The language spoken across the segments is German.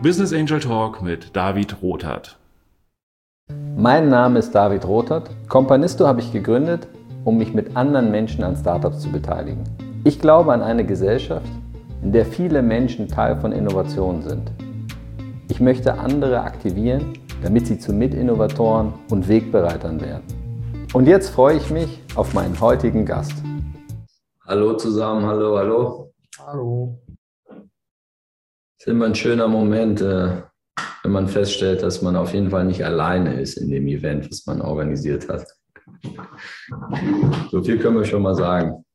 Business Angel Talk mit David Rothart. Mein Name ist David Rothart. Companisto habe ich gegründet, um mich mit anderen Menschen an Startups zu beteiligen. Ich glaube an eine Gesellschaft, in der viele Menschen Teil von Innovationen sind. Ich möchte andere aktivieren, damit sie zu Mitinnovatoren und Wegbereitern werden. Und jetzt freue ich mich auf meinen heutigen Gast. Hallo zusammen, hallo. Hallo. Es ist immer ein schöner Moment, wenn man feststellt, dass man auf jeden Fall nicht alleine ist in dem Event, was man organisiert hat. So viel können wir schon mal sagen.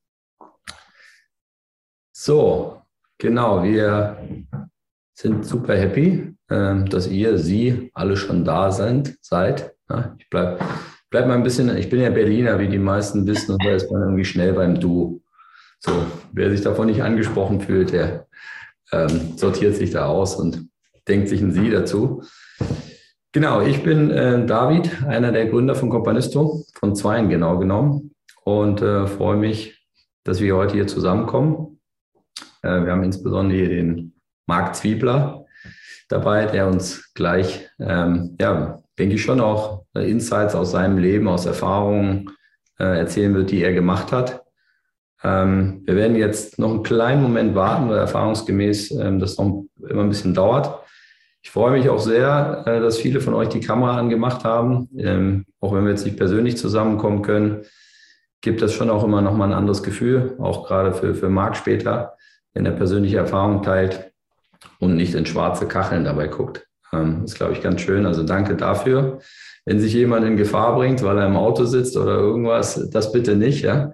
So, genau, wir sind super happy, dass Sie alle schon da seid. Ich bleib mal ein bisschen, ich bin ja Berliner, wie die meisten wissen, und da ist man irgendwie schnell beim Du. So, wer sich davon nicht angesprochen fühlt, der sortiert sich da aus und denkt sich ein Sie dazu. Genau, ich bin David, einer der Gründer von Companisto, von zweien genau genommen, und freue mich, dass wir heute hier zusammenkommen. Wir haben insbesondere hier den Marc Zwiebler dabei, der uns gleich, denke ich schon auch Insights aus seinem Leben, aus Erfahrungen erzählen wird, die er gemacht hat. Wir werden jetzt noch einen kleinen Moment warten, weil erfahrungsgemäß das noch immer ein bisschen dauert. Ich freue mich auch sehr, dass viele von euch die Kamera angemacht haben. Auch wenn wir jetzt nicht persönlich zusammenkommen können, gibt das schon auch immer noch mal ein anderes Gefühl, auch gerade für Marc später, wenn er persönliche Erfahrungen teilt und nicht in schwarze Kacheln dabei guckt. Das ist, glaube ich, ganz schön. Also danke dafür. Wenn sich jemand in Gefahr bringt, weil er im Auto sitzt oder irgendwas, das bitte nicht, ja.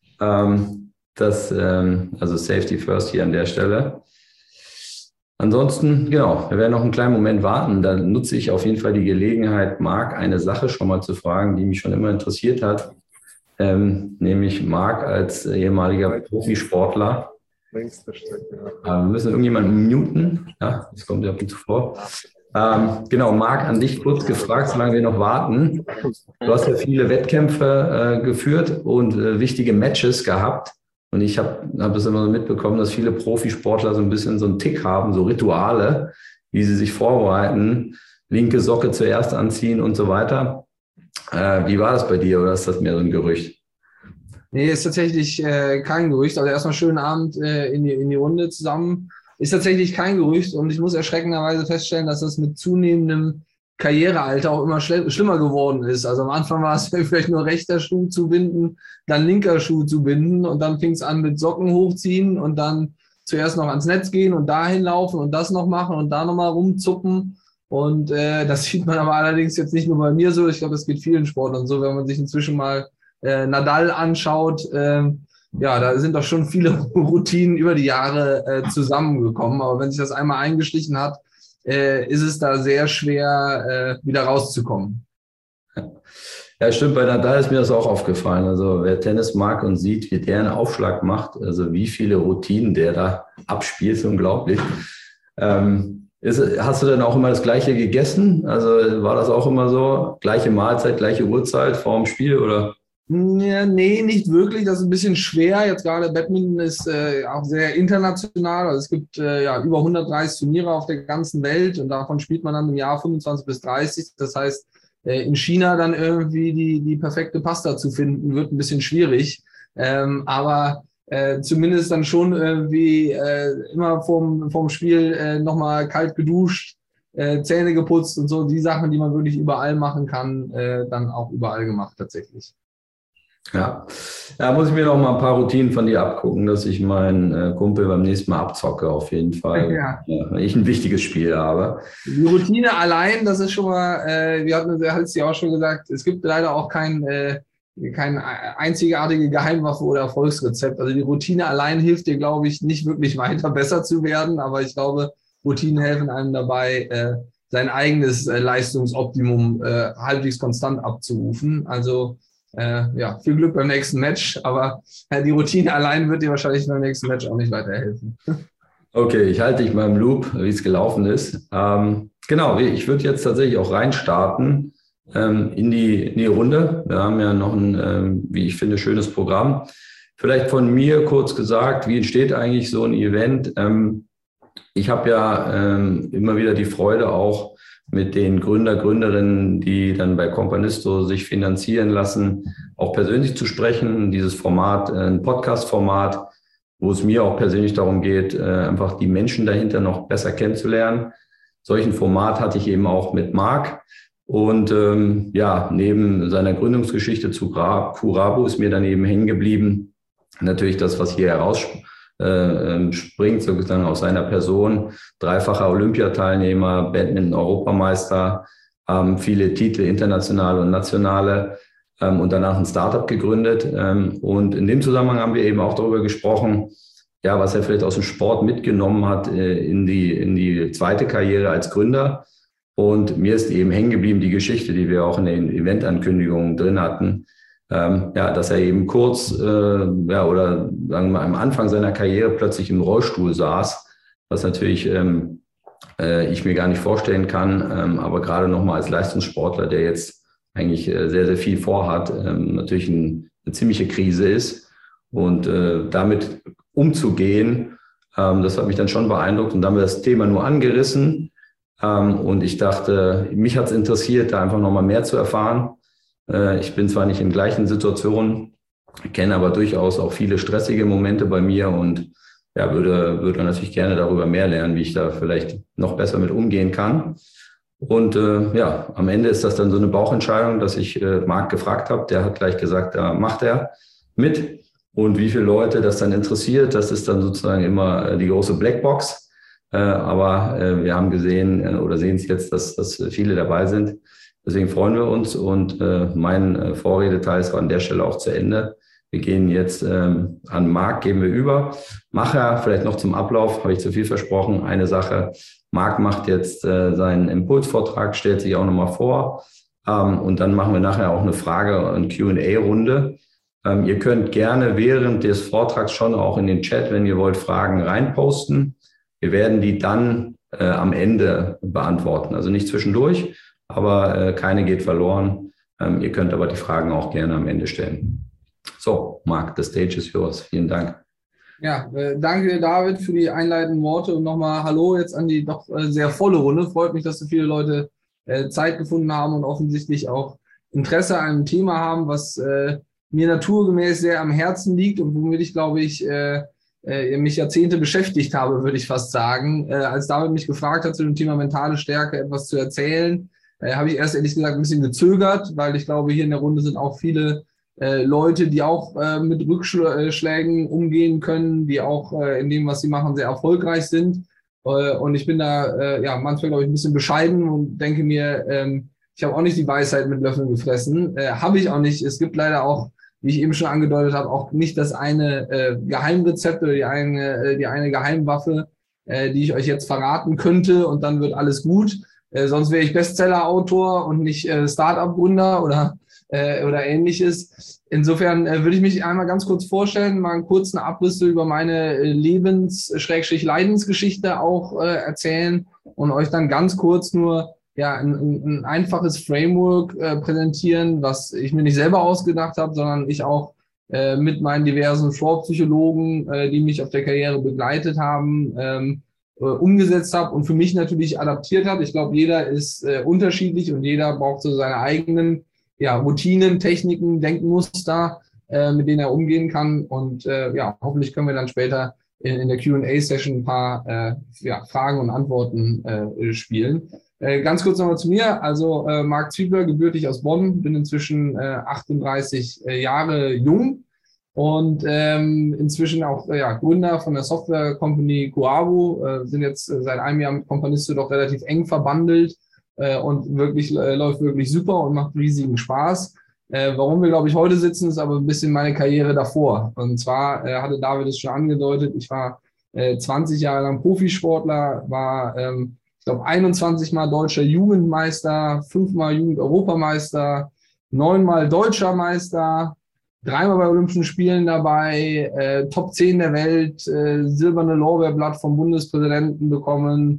Also Safety First hier an der Stelle. Ansonsten, genau, wir werden noch einen kleinen Moment warten. Da nutze ich auf jeden Fall die Gelegenheit, Marc eine Sache schon mal zu fragen, die mich schon immer interessiert hat. Nämlich Marc als ehemaliger Profisportler. Wir müssen irgendjemanden muten. Ja, das kommt ja ab und zu vor. Genau, Marc, an dich kurz gefragt, solange wir noch warten. Du hast ja viele Wettkämpfe geführt und wichtige Matches gehabt. Und ich hab es immer so mitbekommen, dass viele Profisportler so ein bisschen so einen Tick haben, so Rituale, wie sie sich vorbereiten, linke Socke zuerst anziehen und so weiter. Wie war das bei dir, oder ist das mehr so ein Gerücht? Nee, ist tatsächlich kein Gerücht. Also erstmal schönen Abend in die Runde zusammen. Ist tatsächlich kein Gerücht, und ich muss erschreckenderweise feststellen, dass das mit zunehmendem Karrierealter auch immer schlimmer geworden ist. Also am Anfang war es vielleicht nur rechter Schuh zu binden, dann linker Schuh zu binden, und dann fing es an mit Socken hochziehen und dann zuerst noch ans Netz gehen und dahin laufen und das noch machen und da nochmal rumzuppen. Und das sieht man aber allerdings jetzt nicht nur bei mir so. Ich glaube, das geht vielen Sportlern so, wenn man sich inzwischen mal Nadal anschaut. Da sind doch schon viele Routinen über die Jahre zusammengekommen. Aber wenn sich das einmal eingeschlichen hat, ist es da sehr schwer, wieder rauszukommen. Ja, stimmt. Bei Nadal ist mir das auch aufgefallen. Also wer Tennis mag und sieht, wie der einen Aufschlag macht, also wie viele Routinen der da abspielt, ist unglaublich. Hast du denn auch immer das Gleiche gegessen? Also war das auch immer so? Gleiche Mahlzeit, gleiche Uhrzeit vor dem Spiel, oder? Ja, nee, nicht wirklich. Das ist ein bisschen schwer. Jetzt gerade Badminton ist auch sehr international. Also es gibt über 130 Turniere auf der ganzen Welt, und davon spielt man dann im Jahr 25 bis 30. Das heißt, in China dann irgendwie die perfekte Pasta zu finden, wird ein bisschen schwierig. Aber zumindest dann schon irgendwie immer vorm Spiel nochmal kalt geduscht, Zähne geputzt und so. Die Sachen, die man wirklich überall machen kann, dann auch überall gemacht tatsächlich. Ja, da muss ich mir noch mal ein paar Routinen von dir abgucken, dass ich meinen Kumpel beim nächsten Mal abzocke, auf jeden Fall, wenn ich ein wichtiges Spiel habe. Die Routine allein, das ist schon mal, wir hatten es ja auch schon gesagt, es gibt leider auch kein einzigartige Geheimwaffe oder Erfolgsrezept. Also die Routine allein hilft dir, glaube ich, nicht wirklich weiter besser zu werden, aber ich glaube, Routinen helfen einem dabei, sein eigenes Leistungsoptimum halbwegs konstant abzurufen. Also viel Glück beim nächsten Match, aber die Routine allein wird dir wahrscheinlich beim nächsten Match auch nicht weiterhelfen. Okay, ich halte dich mal im Loop, wie es gelaufen ist. Genau, ich würde jetzt tatsächlich auch reinstarten in die Runde. Wir haben ja noch ein, wie ich finde, schönes Programm. Vielleicht von mir kurz gesagt, wie entsteht eigentlich so ein Event? Ich habe ja immer wieder die Freude auch mit den Gründerinnen, die dann bei Companisto sich finanzieren lassen, auch persönlich zu sprechen. Dieses Format, ein Podcast-Format, wo es mir auch persönlich darum geht, einfach die Menschen dahinter noch besser kennenzulernen. Solchen Format hatte ich eben auch mit Marc. Und neben seiner Gründungsgeschichte zu Kurabu ist mir dann eben hängen geblieben, natürlich das, was hier springt sozusagen aus seiner Person, dreifacher Olympiateilnehmer, Badminton-Europameister, viele Titel, internationale und nationale, und danach ein Startup gegründet. Und in dem Zusammenhang haben wir eben auch darüber gesprochen, ja, was er vielleicht aus dem Sport mitgenommen hat in die zweite Karriere als Gründer. Und mir ist eben hängen geblieben die Geschichte, die wir auch in den Eventankündigungen drin hatten, dass er eben kurz oder sagen wir mal am Anfang seiner Karriere plötzlich im Rollstuhl saß, was natürlich ich mir gar nicht vorstellen kann, aber gerade nochmal als Leistungssportler, der jetzt eigentlich sehr, sehr viel vorhat, natürlich eine ziemliche Krise ist. Und damit umzugehen, das hat mich dann schon beeindruckt. Und dann haben wir das Thema nur angerissen. Und ich dachte, mich hat es interessiert, da einfach nochmal mehr zu erfahren. Ich bin zwar nicht in gleichen Situationen, kenne aber durchaus auch viele stressige Momente bei mir und ja, würde natürlich gerne darüber mehr lernen, wie ich da vielleicht noch besser mit umgehen kann. Und am Ende ist das dann so eine Bauchentscheidung, dass ich Marc gefragt habe. Der hat gleich gesagt, da macht er mit. Und wie viele Leute das dann interessiert, das ist dann sozusagen immer die große Blackbox. Aber wir haben gesehen oder sehen es jetzt, dass viele dabei sind. Deswegen freuen wir uns und mein Vorredeteil ist an der Stelle auch zu Ende. Wir gehen jetzt an Marc, gehen wir über. Macher, vielleicht noch zum Ablauf, habe ich zu viel versprochen, eine Sache. Marc macht jetzt seinen Impulsvortrag, stellt sich auch nochmal vor und dann machen wir nachher auch eine Frage- und Q&A-Runde. Ihr könnt gerne während des Vortrags schon auch in den Chat, wenn ihr wollt, Fragen reinposten. Wir werden die dann am Ende beantworten, also nicht zwischendurch, aber keine geht verloren. Ihr könnt aber die Fragen auch gerne am Ende stellen. So, Marc, the stage is yours. Vielen Dank. Ja, danke David für die einleitenden Worte und nochmal Hallo jetzt an die doch sehr volle Runde. Freut mich, dass so viele Leute Zeit gefunden haben und offensichtlich auch Interesse an einem Thema haben, was mir naturgemäß sehr am Herzen liegt und womit ich, glaube ich, mich Jahrzehnte beschäftigt habe, würde ich fast sagen. Als David mich gefragt hat, zu dem Thema mentale Stärke etwas zu erzählen, habe ich erst ehrlich gesagt ein bisschen gezögert, weil ich glaube, hier in der Runde sind auch viele Leute, die auch mit Rückschlägen umgehen können, die auch in dem, was sie machen, sehr erfolgreich sind. Und ich bin da manchmal, glaube ich, ein bisschen bescheiden und denke mir, ich habe auch nicht die Weisheit mit Löffeln gefressen. Habe ich auch nicht. Es gibt leider auch, wie ich eben schon angedeutet habe, auch nicht das eine Geheimrezept oder die eine Geheimwaffe, die ich euch jetzt verraten könnte und dann wird alles gut. Sonst wäre ich Bestseller-Autor und nicht Start-up-Gründer oder Ähnliches. Insofern würde ich mich einmal ganz kurz vorstellen, mal einen kurzen Abriss über meine Lebens-Leidensgeschichte auch erzählen und euch dann ganz kurz nur ein einfaches Framework präsentieren, was ich mir nicht selber ausgedacht habe, sondern ich auch mit meinen diversen Sportpsychologen, die mich auf der Karriere begleitet haben, umgesetzt habe und für mich natürlich adaptiert habe. Ich glaube, jeder ist unterschiedlich und jeder braucht so seine eigenen Routinen, Techniken, Denkmuster, mit denen er umgehen kann. Und hoffentlich können wir dann später in der Q&A-Session ein paar Fragen und Antworten spielen. Ganz kurz nochmal zu mir. Also Marc Zwiebler, gebürtig aus Bonn, bin inzwischen 38 Jahre jung und inzwischen auch Gründer von der Software-Company Kurabu, sind jetzt seit einem Jahr mit Companisto doch relativ eng verbandelt. Und läuft wirklich super und macht riesigen Spaß. Warum wir, glaube ich, heute sitzen, ist aber ein bisschen meine Karriere davor. Und zwar hatte David es schon angedeutet, ich war 20 Jahre lang Profisportler, war, ich glaube, 21 Mal deutscher Jugendmeister, 5-mal Jugend-Europameister, 9-mal deutscher Meister, 3-mal bei Olympischen Spielen dabei, Top 10 der Welt, silberne Lorbeerblatt vom Bundespräsidenten bekommen,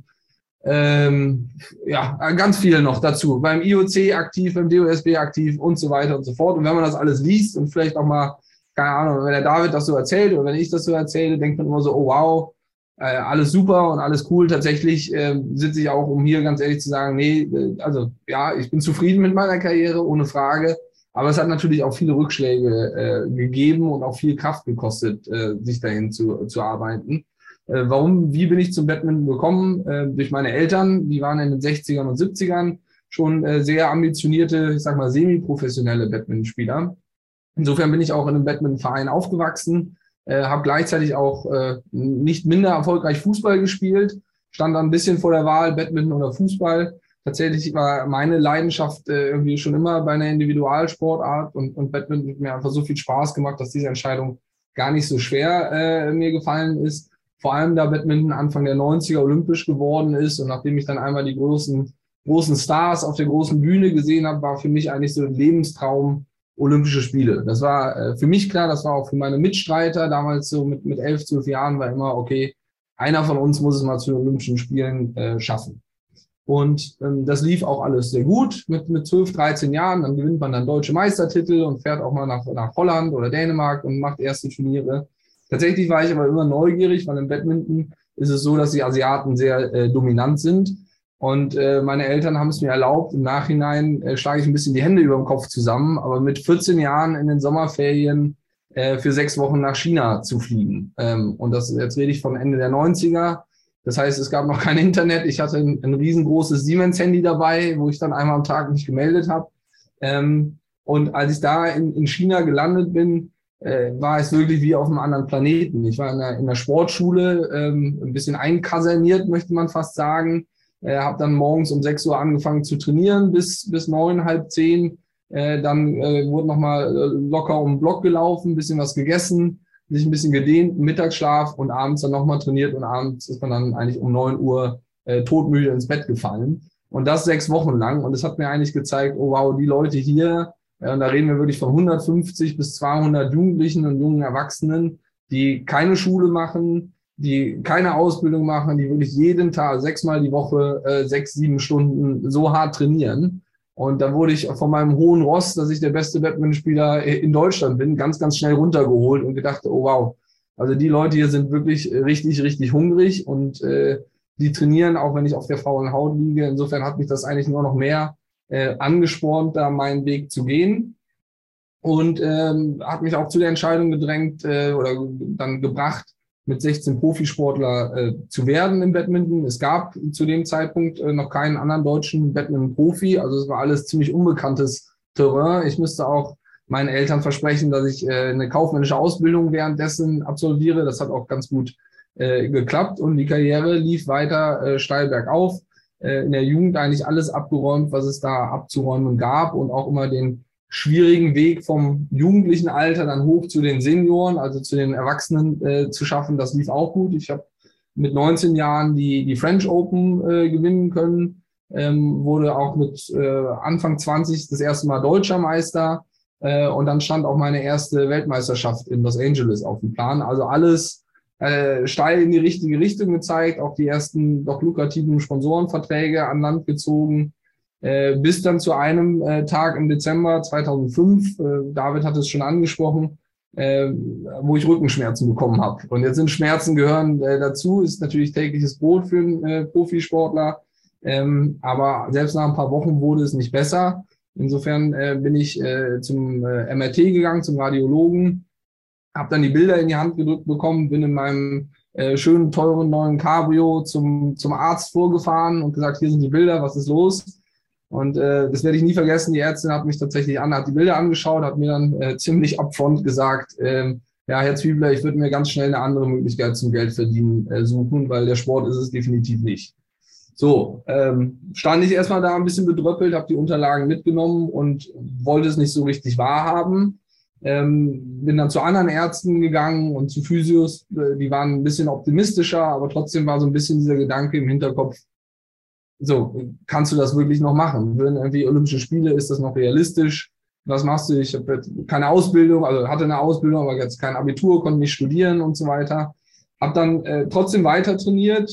ganz viel noch dazu. Beim IOC aktiv, beim DOSB aktiv und so weiter und so fort. Und wenn man das alles liest und vielleicht auch mal, keine Ahnung, wenn der David das so erzählt oder wenn ich das so erzähle, denkt man immer so, oh wow, alles super und alles cool. Tatsächlich sitze ich auch, um hier ganz ehrlich zu sagen, nee, also ja, ich bin zufrieden mit meiner Karriere, ohne Frage. Aber es hat natürlich auch viele Rückschläge gegeben und auch viel Kraft gekostet, sich dahin zu arbeiten. Wie bin ich zum Badminton gekommen? Durch meine Eltern, die waren in den 60ern und 70ern schon sehr ambitionierte, ich sag mal, semi-professionelle Badmintonspieler. Insofern bin ich auch in einem Badmintonverein aufgewachsen, habe gleichzeitig auch nicht minder erfolgreich Fußball gespielt, stand dann ein bisschen vor der Wahl, Badminton oder Fußball. Tatsächlich war meine Leidenschaft irgendwie schon immer bei einer Individualsportart und Badminton hat mir einfach so viel Spaß gemacht, dass diese Entscheidung gar nicht so schwer mir gefallen ist. Vor allem, da Badminton Anfang der 90er olympisch geworden ist und nachdem ich dann einmal die großen Stars auf der großen Bühne gesehen habe, war für mich eigentlich so ein Lebenstraum Olympische Spiele. Das war für mich klar, das war auch für meine Mitstreiter damals so mit 11, 12 Jahren war immer, okay, einer von uns muss es mal zu den Olympischen Spielen schaffen. Und das lief auch alles sehr gut mit 12, 13 Jahren. Dann gewinnt man dann deutsche Meistertitel und fährt auch mal nach Holland oder Dänemark und macht erste Turniere. Tatsächlich war ich aber immer neugierig, weil im Badminton ist es so, dass die Asiaten sehr dominant sind. Und meine Eltern haben es mir erlaubt, im Nachhinein schlage ich ein bisschen die Hände über dem Kopf zusammen, aber mit 14 Jahren in den Sommerferien für 6 Wochen nach China zu fliegen. Und jetzt rede ich von Ende der 90er. Das heißt, es gab noch kein Internet. Ich hatte ein riesengroßes Siemens-Handy dabei, wo ich dann einmal am Tag mich gemeldet habe. Und als ich da in China gelandet bin, war es wirklich wie auf einem anderen Planeten. Ich war in der Sportschule, ein bisschen einkaserniert, möchte man fast sagen. Habe dann morgens um 6 Uhr angefangen zu trainieren bis 9, halb 10. Dann wurde nochmal locker um den Block gelaufen, ein bisschen was gegessen, sich ein bisschen gedehnt, Mittagsschlaf und abends dann nochmal trainiert und abends ist man dann eigentlich um 9 Uhr todmüde ins Bett gefallen. Und das 6 Wochen lang. Und es hat mir eigentlich gezeigt, oh wow, die Leute hier, und da reden wir wirklich von 150 bis 200 Jugendlichen und jungen Erwachsenen, die keine Schule machen, die keine Ausbildung machen, die wirklich jeden Tag 6-mal die Woche 6, 7 Stunden so hart trainieren. Und da wurde ich von meinem hohen Ross, dass ich der beste Badmintonspieler in Deutschland bin, ganz, ganz schnell runtergeholt und gedacht, oh wow, also die Leute hier sind wirklich richtig, richtig hungrig und die trainieren, auch wenn ich auf der faulen Haut liege. Insofern hat mich das eigentlich nur noch mehr angespornt, da meinen Weg zu gehen. Und hat mich auch zu der Entscheidung gedrängt oder dann gebracht, mit 16 Profisportler zu werden im Badminton. Es gab zu dem Zeitpunkt noch keinen anderen deutschen Badminton-Profi. Also es war alles ziemlich unbekanntes Terrain. Ich müsste auch meinen Eltern versprechen, dass ich eine kaufmännische Ausbildung währenddessen absolviere. Das hat auch ganz gut geklappt und die Karriere lief weiter steil bergauf. In der Jugend eigentlich alles abgeräumt, was es da abzuräumen gab und auch immer den schwierigen Weg vom jugendlichen Alter dann hoch zu den Senioren, also zu den Erwachsenen zu schaffen. Das lief auch gut. Ich habe mit 19 Jahren die French Open gewinnen können, wurde auch mit Anfang 20 das erste Mal deutscher Meister und dann stand auch meine erste Weltmeisterschaft in Los Angeles auf dem Plan. Also alles steil in die richtige Richtung gezeigt, auch die ersten doch lukrativen Sponsorenverträge an Land gezogen. Bis dann zu einem Tag im Dezember 2005, David hat es schon angesprochen, wo ich Rückenschmerzen bekommen habe. Und jetzt sind Schmerzen gehören dazu, ist natürlich tägliches Brot für einen Profisportler. Aber selbst nach ein paar Wochen wurde es nicht besser. Insofern bin ich zum MRT gegangen, zum Radiologen, habe dann die Bilder in die Hand gedrückt bekommen, bin in meinem schönen, teuren neuen Cabrio zum Arzt vorgefahren und gesagt, hier sind die Bilder, was ist los? Und das werde ich nie vergessen, die Ärztin hat mich tatsächlich hat die Bilder angeschaut, hat mir dann ziemlich upfront gesagt, ja, Herr Zwiebler, ich würde mir ganz schnell eine andere Möglichkeit zum Geldverdienen suchen, weil der Sport ist es definitiv nicht. So, stand ich erstmal da ein bisschen bedröppelt, habe die Unterlagen mitgenommen und wollte es nicht so richtig wahrhaben. Bin dann zu anderen Ärzten gegangen und zu Physios, die waren ein bisschen optimistischer, aber trotzdem war so ein bisschen dieser Gedanke im Hinterkopf, so, kannst du das wirklich noch machen? Würden irgendwie Olympische Spiele, ist das noch realistisch? Was machst du? Ich habe jetzt keine Ausbildung, also hatte eine Ausbildung, aber jetzt kein Abitur, konnte nicht studieren und so weiter. Habe dann trotzdem weiter trainiert.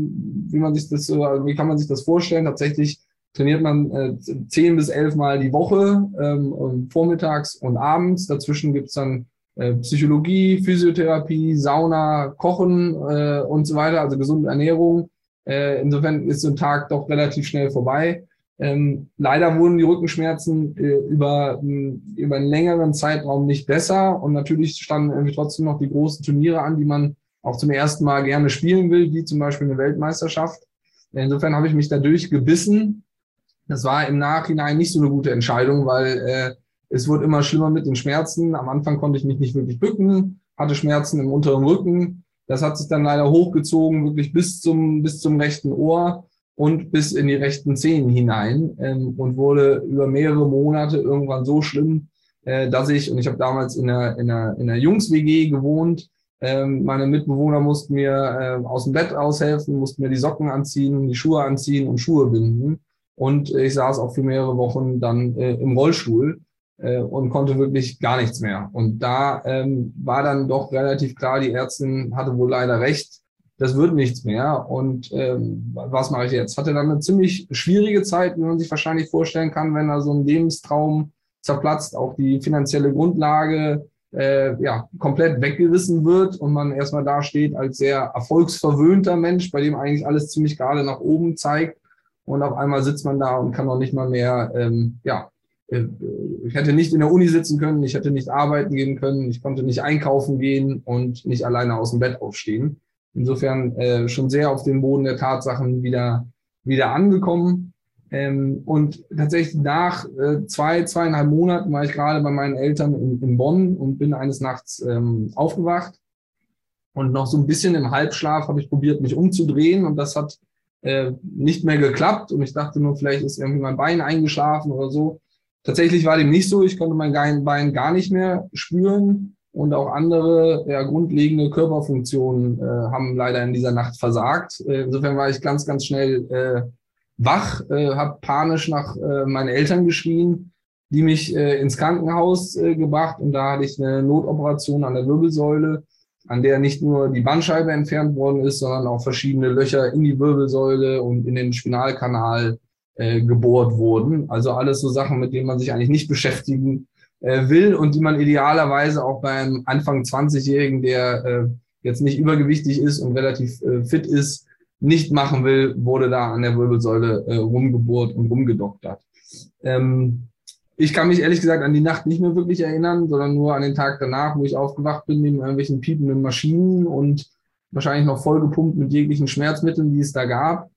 Wie kann man sich das vorstellen? Tatsächlich trainiert man 10 bis 11 Mal die Woche, vormittags und abends. Dazwischen gibt's dann Psychologie, Physiotherapie, Sauna, Kochen und so weiter, also gesunde Ernährung. Insofern ist so ein Tag doch relativ schnell vorbei. Leider wurden die Rückenschmerzen über einen längeren Zeitraum nicht besser und natürlich standen irgendwie trotzdem noch die großen Turniere an, die man auch zum ersten Mal gerne spielen will, wie zum Beispiel eine Weltmeisterschaft. Insofern habe ich mich dadurch gebissen. Das war im Nachhinein nicht so eine gute Entscheidung, weil es wurde immer schlimmer mit den Schmerzen. Am Anfang konnte ich mich nicht wirklich bücken, hatte Schmerzen im unteren Rücken. Das hat sich dann leider hochgezogen, wirklich bis zum rechten Ohr und bis in die rechten Zehen hinein und wurde über mehrere Monate irgendwann so schlimm, dass ich habe damals in einer Jungs-WG gewohnt, meine Mitbewohner mussten mir aus dem Bett aushelfen, mussten mir die Socken anziehen, die Schuhe anziehen und Schuhe binden. Und ich saß auch für mehrere Wochen dann im Rollstuhl und konnte wirklich gar nichts mehr. Und da war dann doch relativ klar, die Ärztin hatte wohl leider recht, das wird nichts mehr. Und was mache ich jetzt? Hatte dann eine ziemlich schwierige Zeit, wie man sich wahrscheinlich vorstellen kann, wenn da so ein Lebenstraum zerplatzt, auch die finanzielle Grundlage komplett weggerissen wird und man erstmal da steht als sehr erfolgsverwöhnter Mensch, bei dem eigentlich alles ziemlich gerade nach oben zeigt. Und auf einmal sitzt man da und kann noch nicht mal mehr, ich hätte nicht in der Uni sitzen können, ich hätte nicht arbeiten gehen können, ich konnte nicht einkaufen gehen und nicht alleine aus dem Bett aufstehen. Insofern schon sehr auf den Boden der Tatsachen wieder angekommen. Und tatsächlich nach 2,5 Monaten war ich gerade bei meinen Eltern in Bonn und bin eines Nachts aufgewacht. Und noch so ein bisschen im Halbschlaf habe ich probiert, mich umzudrehen und das hat nicht mehr geklappt. Und ich dachte nur, vielleicht ist irgendwie mein Bein eingeschlafen oder so. Tatsächlich war dem nicht so. Ich konnte mein Bein gar nicht mehr spüren. Und auch andere grundlegende Körperfunktionen haben leider in dieser Nacht versagt. Insofern war ich ganz, ganz schnell wach, habe panisch nach meinen Eltern geschrien, die mich ins Krankenhaus gebracht. Und da hatte ich eine Notoperation an der Wirbelsäule, an der nicht nur die Bandscheibe entfernt worden ist, sondern auch verschiedene Löcher in die Wirbelsäule und in den Spinalkanal gebohrt wurden. Also alles so Sachen, mit denen man sich eigentlich nicht beschäftigen will und die man idealerweise auch beim Anfang 20-Jährigen, der jetzt nicht übergewichtig ist und relativ fit ist, nicht machen will, wurde da an der Wirbelsäule rumgebohrt und rumgedoktert. Ich kann mich ehrlich gesagt an die Nacht nicht mehr wirklich erinnern, sondern nur an den Tag danach, wo ich aufgewacht bin, neben irgendwelchen piependen Maschinen und wahrscheinlich noch vollgepumpt mit jeglichen Schmerzmitteln, die es da gab.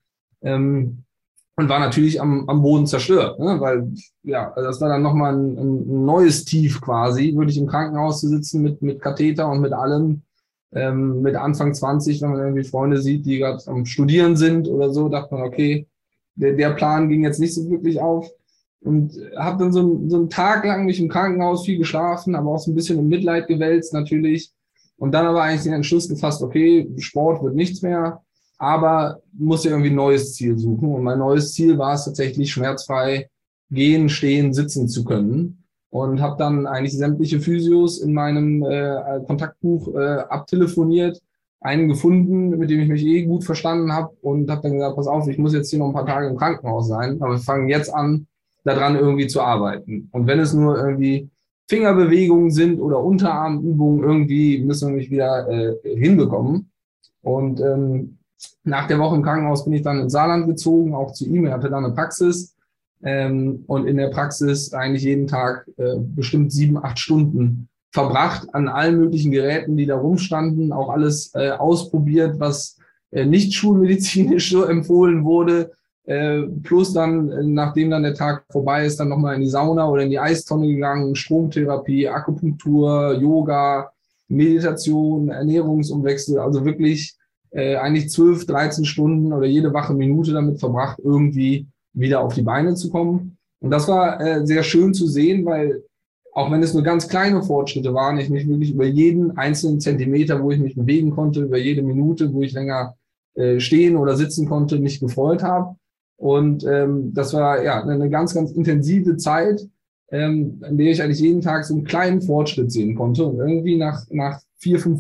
Und war natürlich am Boden zerstört, ne? Weil also das war dann nochmal ein neues Tief quasi, wirklich im Krankenhaus zu sitzen mit Katheter und mit allem. Mit Anfang 20, wenn man irgendwie Freunde sieht, die gerade am Studieren sind oder so, dachte man, okay, der Plan ging jetzt nicht so wirklich auf. Und habe dann so einen Tag lang mich im Krankenhaus viel geschlafen, aber auch so ein bisschen im Mitleid gewälzt natürlich. Und dann aber eigentlich den Entschluss gefasst, okay, Sport wird nichts mehr, aber muss ja irgendwie ein neues Ziel suchen. Und mein neues Ziel war es tatsächlich, schmerzfrei gehen, stehen, sitzen zu können. Und habe dann eigentlich sämtliche Physios in meinem Kontaktbuch abtelefoniert, einen gefunden, mit dem ich mich gut verstanden habe und habe dann gesagt, pass auf, ich muss jetzt hier noch ein paar Tage im Krankenhaus sein, aber wir fangen jetzt an, daran irgendwie zu arbeiten. Und wenn es nur irgendwie Fingerbewegungen sind oder Unterarmübungen, irgendwie müssen wir mich wieder hinbekommen. Und nach der Woche im Krankenhaus bin ich dann ins Saarland gezogen, auch zu ihm. Er hatte da eine Praxis. Und in der Praxis eigentlich jeden Tag bestimmt 7-8 Stunden verbracht an allen möglichen Geräten, die da rumstanden, auch alles ausprobiert, was nicht schulmedizinisch so empfohlen wurde, plus dann, nachdem dann der Tag vorbei ist, dann nochmal in die Sauna oder in die Eistonne gegangen, Stromtherapie, Akupunktur, Yoga, Meditation, Ernährungsumwechsel, also wirklich eigentlich 12, 13 Stunden oder jede wache Minute damit verbracht, irgendwie wieder auf die Beine zu kommen. Und das war sehr schön zu sehen, weil auch wenn es nur ganz kleine Fortschritte waren, ich mich wirklich über jeden einzelnen Zentimeter, wo ich mich bewegen konnte, über jede Minute, wo ich länger stehen oder sitzen konnte, mich gefreut habe. Und das war eine ganz, ganz intensive Zeit, in der ich eigentlich jeden Tag so einen kleinen Fortschritt sehen konnte. Und irgendwie nach 4-5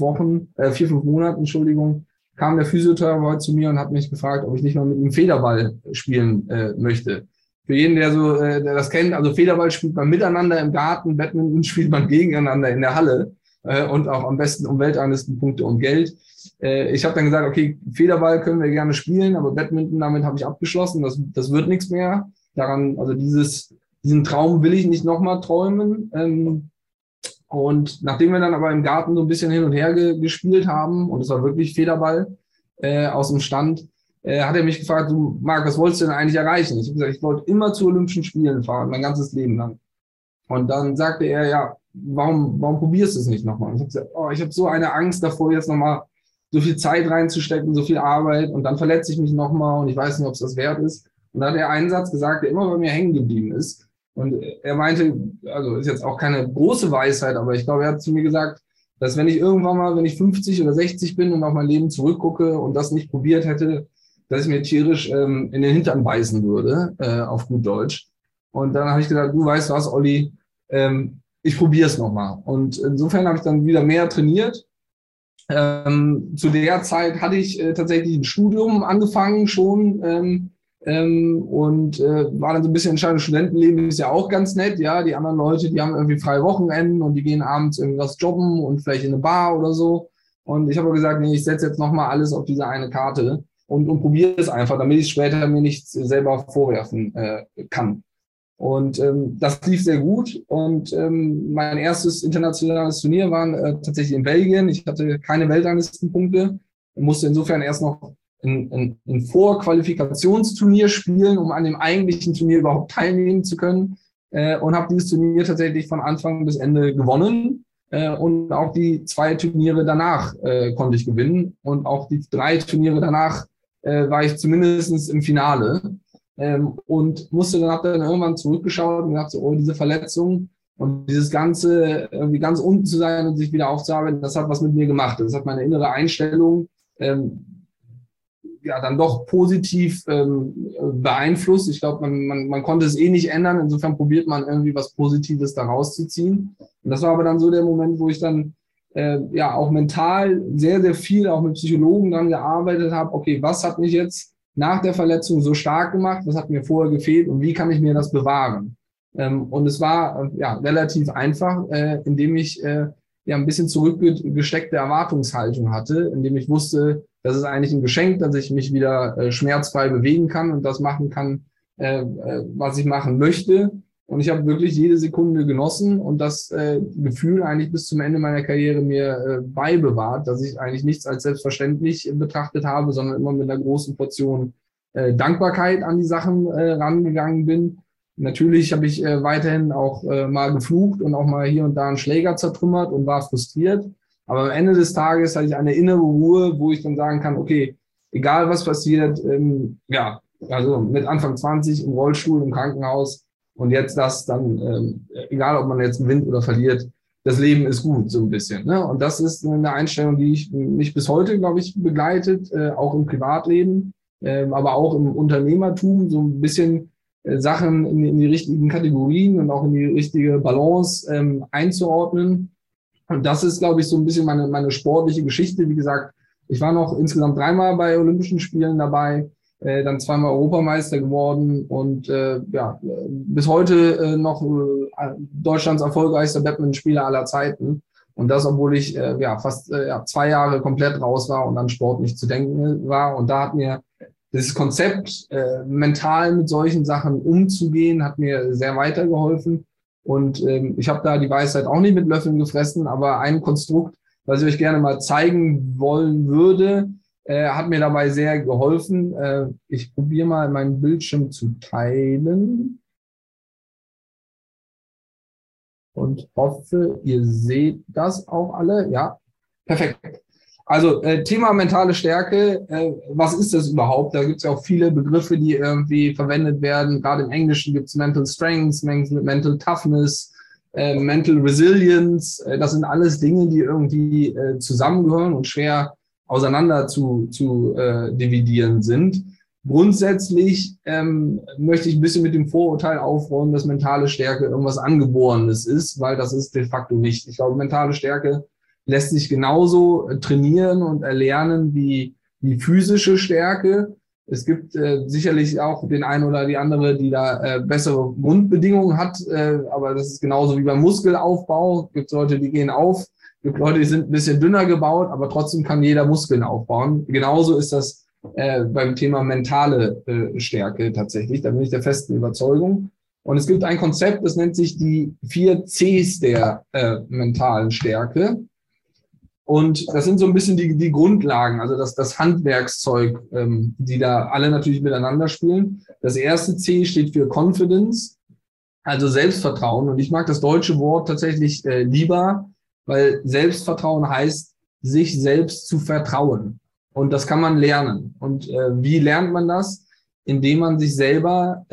Monaten, kam der Physiotherapeut zu mir und hat mich gefragt, ob ich nicht mal mit ihm Federball spielen möchte. Für jeden, der das kennt, also Federball spielt man miteinander im Garten, Badminton spielt man gegeneinander in der Halle. und auch am besten um Weltranglistenpunkte und Geld. Ich habe dann gesagt, okay, Federball können wir gerne spielen, aber Badminton, damit habe ich abgeschlossen. Das wird nichts mehr. Daran, also diesen Traum will ich nicht nochmal träumen. Und nachdem wir dann aber im Garten so ein bisschen hin und her gespielt haben, und es war wirklich Federball aus dem Stand, hat er mich gefragt, du Marc, was wolltest du denn eigentlich erreichen? Ich habe gesagt, ich wollte immer zu Olympischen Spielen fahren, mein ganzes Leben lang. Und dann sagte er, ja, warum probierst du es nicht nochmal? Und ich habe gesagt, ich habe so eine Angst davor, jetzt nochmal so viel Zeit reinzustecken, so viel Arbeit, und dann verletze ich mich nochmal und ich weiß nicht, ob es das wert ist. Und dann hat er einen Satz gesagt, der immer bei mir hängen geblieben ist. Und er meinte, also ist jetzt auch keine große Weisheit, aber ich glaube, er hat zu mir gesagt, dass wenn ich irgendwann mal, wenn ich 50 oder 60 bin und auf mein Leben zurückgucke und das nicht probiert hätte, dass ich mir tierisch in den Hintern beißen würde, auf gut Deutsch. Und dann habe ich gesagt, du weißt was, Olli, ich probiere es nochmal. Und insofern habe ich dann wieder mehr trainiert. Zu der Zeit hatte ich tatsächlich ein Studium angefangen schon und war dann so ein bisschen entscheidend. Studentenleben ist ja auch ganz nett, ja. Die anderen Leute, die haben irgendwie freie Wochenenden und die gehen abends irgendwas jobben und vielleicht in eine Bar oder so. Und ich habe gesagt, nee, ich setze jetzt nochmal alles auf diese eine Karte und probiere es einfach, damit ich später mir nichts selber vorwerfen kann. Und das lief sehr gut. Und mein erstes internationales Turnier war tatsächlich in Belgien. Ich hatte keine Weltranglistenpunkte, musste insofern erst noch ein Vorqualifikationsturnier spielen, um an dem eigentlichen Turnier überhaupt teilnehmen zu können. Und habe dieses Turnier tatsächlich von Anfang bis Ende gewonnen. Und auch die 2 Turniere danach konnte ich gewinnen. Und auch die 3 Turniere danach war ich zumindest im Finale. Und habe dann irgendwann zurückgeschaut und gedacht, so, diese Verletzung und dieses Ganze, irgendwie ganz unten zu sein und sich wieder aufzuarbeiten, das hat was mit mir gemacht. Das hat meine innere Einstellung dann doch positiv beeinflusst. Ich glaube, man konnte es nicht ändern. Insofern probiert man irgendwie was Positives da rauszuziehen. Und das war aber dann so der Moment, wo ich dann auch mental sehr, sehr viel auch mit Psychologen dran gearbeitet habe. Okay, was hat mich jetzt nach der Verletzung so stark gemacht? Was hat mir vorher gefehlt und wie kann ich mir das bewahren? Und es war relativ einfach, indem ich ein bisschen zurückgesteckte Erwartungshaltung hatte, indem ich wusste, das ist eigentlich ein Geschenk, dass ich mich wieder schmerzfrei bewegen kann und das machen kann, was ich machen möchte. Und ich habe wirklich jede Sekunde genossen und das Gefühl eigentlich bis zum Ende meiner Karriere mir beibewahrt, dass ich eigentlich nichts als selbstverständlich betrachtet habe, sondern immer mit einer großen Portion Dankbarkeit an die Sachen rangegangen bin. Natürlich habe ich weiterhin auch mal geflucht und auch mal hier und da einen Schläger zertrümmert und war frustriert. Aber am Ende des Tages hatte ich eine innere Ruhe, wo ich dann sagen kann, okay, egal was passiert, also mit Anfang 20 im Rollstuhl, im Krankenhaus und jetzt das dann, egal ob man jetzt gewinnt oder verliert, das Leben ist gut, so ein bisschen. Ne? Und das ist eine Einstellung, die mich bis heute, glaube ich, begleitet, auch im Privatleben, aber auch im Unternehmertum, so ein bisschen Sachen in die richtigen Kategorien und auch in die richtige Balance einzuordnen. Und das ist, glaube ich, so ein bisschen meine sportliche Geschichte. Wie gesagt, ich war noch insgesamt 3-mal bei Olympischen Spielen dabei, dann 2-mal Europameister geworden und bis heute noch Deutschlands erfolgreichster Badmintonspieler aller Zeiten. Und das, obwohl ich fast 2 Jahre komplett raus war und an Sport nicht zu denken war. Und da hat mir dieses Konzept, mental mit solchen Sachen umzugehen, hat mir sehr weitergeholfen. Und ich habe da die Weisheit auch nicht mit Löffeln gefressen, aber ein Konstrukt, was ich euch gerne mal zeigen wollen würde, hat mir dabei sehr geholfen. Ich probiere mal meinen Bildschirm zu teilen und hoffe, ihr seht das auch alle. Ja, perfekt. Also Thema mentale Stärke, was ist das überhaupt? Da gibt es ja auch viele Begriffe, die irgendwie verwendet werden. Gerade im Englischen gibt es Mental Strengths, Mental Toughness, Mental Resilience. Das sind alles Dinge, die irgendwie zusammengehören und schwer auseinander zu dividieren sind. Grundsätzlich möchte ich ein bisschen mit dem Vorurteil aufräumen, dass mentale Stärke irgendwas Angeborenes ist, weil das ist de facto nicht. Ich glaube, mentale Stärke lässt sich genauso trainieren und erlernen wie physische Stärke. Es gibt sicherlich auch den einen oder die andere, die da bessere Grundbedingungen hat, aber das ist genauso wie beim Muskelaufbau. Es gibt Leute, die gehen auf Es gibt Leute, die sind ein bisschen dünner gebaut, aber trotzdem kann jeder Muskeln aufbauen. Genauso ist das beim Thema mentale Stärke tatsächlich. Da bin ich der festen Überzeugung. Und es gibt ein Konzept, das nennt sich die 4 Cs der mentalen Stärke. Und das sind so ein bisschen die Grundlagen, also das Handwerkszeug, die da alle natürlich miteinander spielen. Das erste C steht für Confidence, also Selbstvertrauen. Und ich mag das deutsche Wort tatsächlich lieber, weil Selbstvertrauen heißt, sich selbst zu vertrauen. Und das kann man lernen. Und wie lernt man das? Indem man sich selber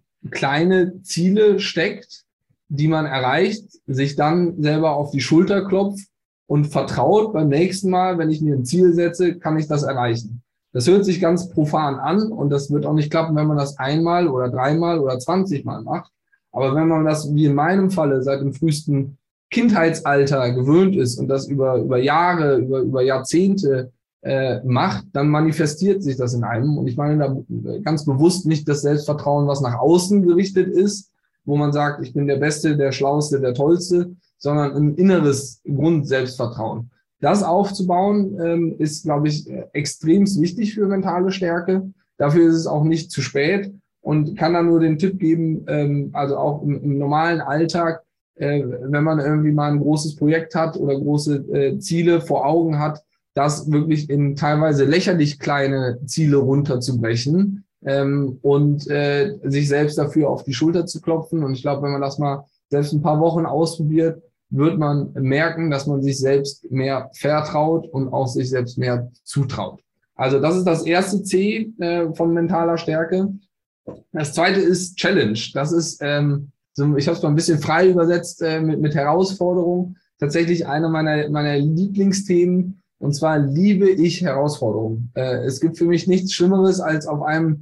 kleine Ziele steckt, die man erreicht, sich dann selber auf die Schulter klopft und vertraut, beim nächsten Mal, wenn ich mir ein Ziel setze, kann ich das erreichen. Das hört sich ganz profan an und das wird auch nicht klappen, wenn man das einmal oder dreimal oder 20 Mal macht. Aber wenn man das, wie in meinem Falle, seit dem frühesten Kindheitsalter gewöhnt ist und das über Jahre, über Jahrzehnte macht, dann manifestiert sich das in einem. Und ich meine da ganz bewusst nicht das Selbstvertrauen, was nach außen gerichtet ist, wo man sagt, ich bin der Beste, der Schlauste, der Tollste, sondern ein inneres Grundselbstvertrauen. Das aufzubauen, ist, glaube ich, extrem wichtig für mentale Stärke. Dafür ist es auch nicht zu spät und kann da nur den Tipp geben, also auch im normalen Alltag, wenn man irgendwie mal ein großes Projekt hat oder große Ziele vor Augen hat, das wirklich in teilweise lächerlich kleine Ziele runterzubrechen und sich selbst dafür auf die Schulter zu klopfen. Und ich glaube, wenn man das mal selbst ein paar Wochen ausprobiert, wird man merken, dass man sich selbst mehr vertraut und auch sich selbst mehr zutraut. Also das ist das erste C von mentaler Stärke. Das zweite ist Challenge. Das ist, ich habe es mal ein bisschen frei übersetzt mit Herausforderung, tatsächlich einer meiner Lieblingsthemen. Und zwar liebe ich Herausforderungen. Es gibt für mich nichts Schlimmeres, als auf einem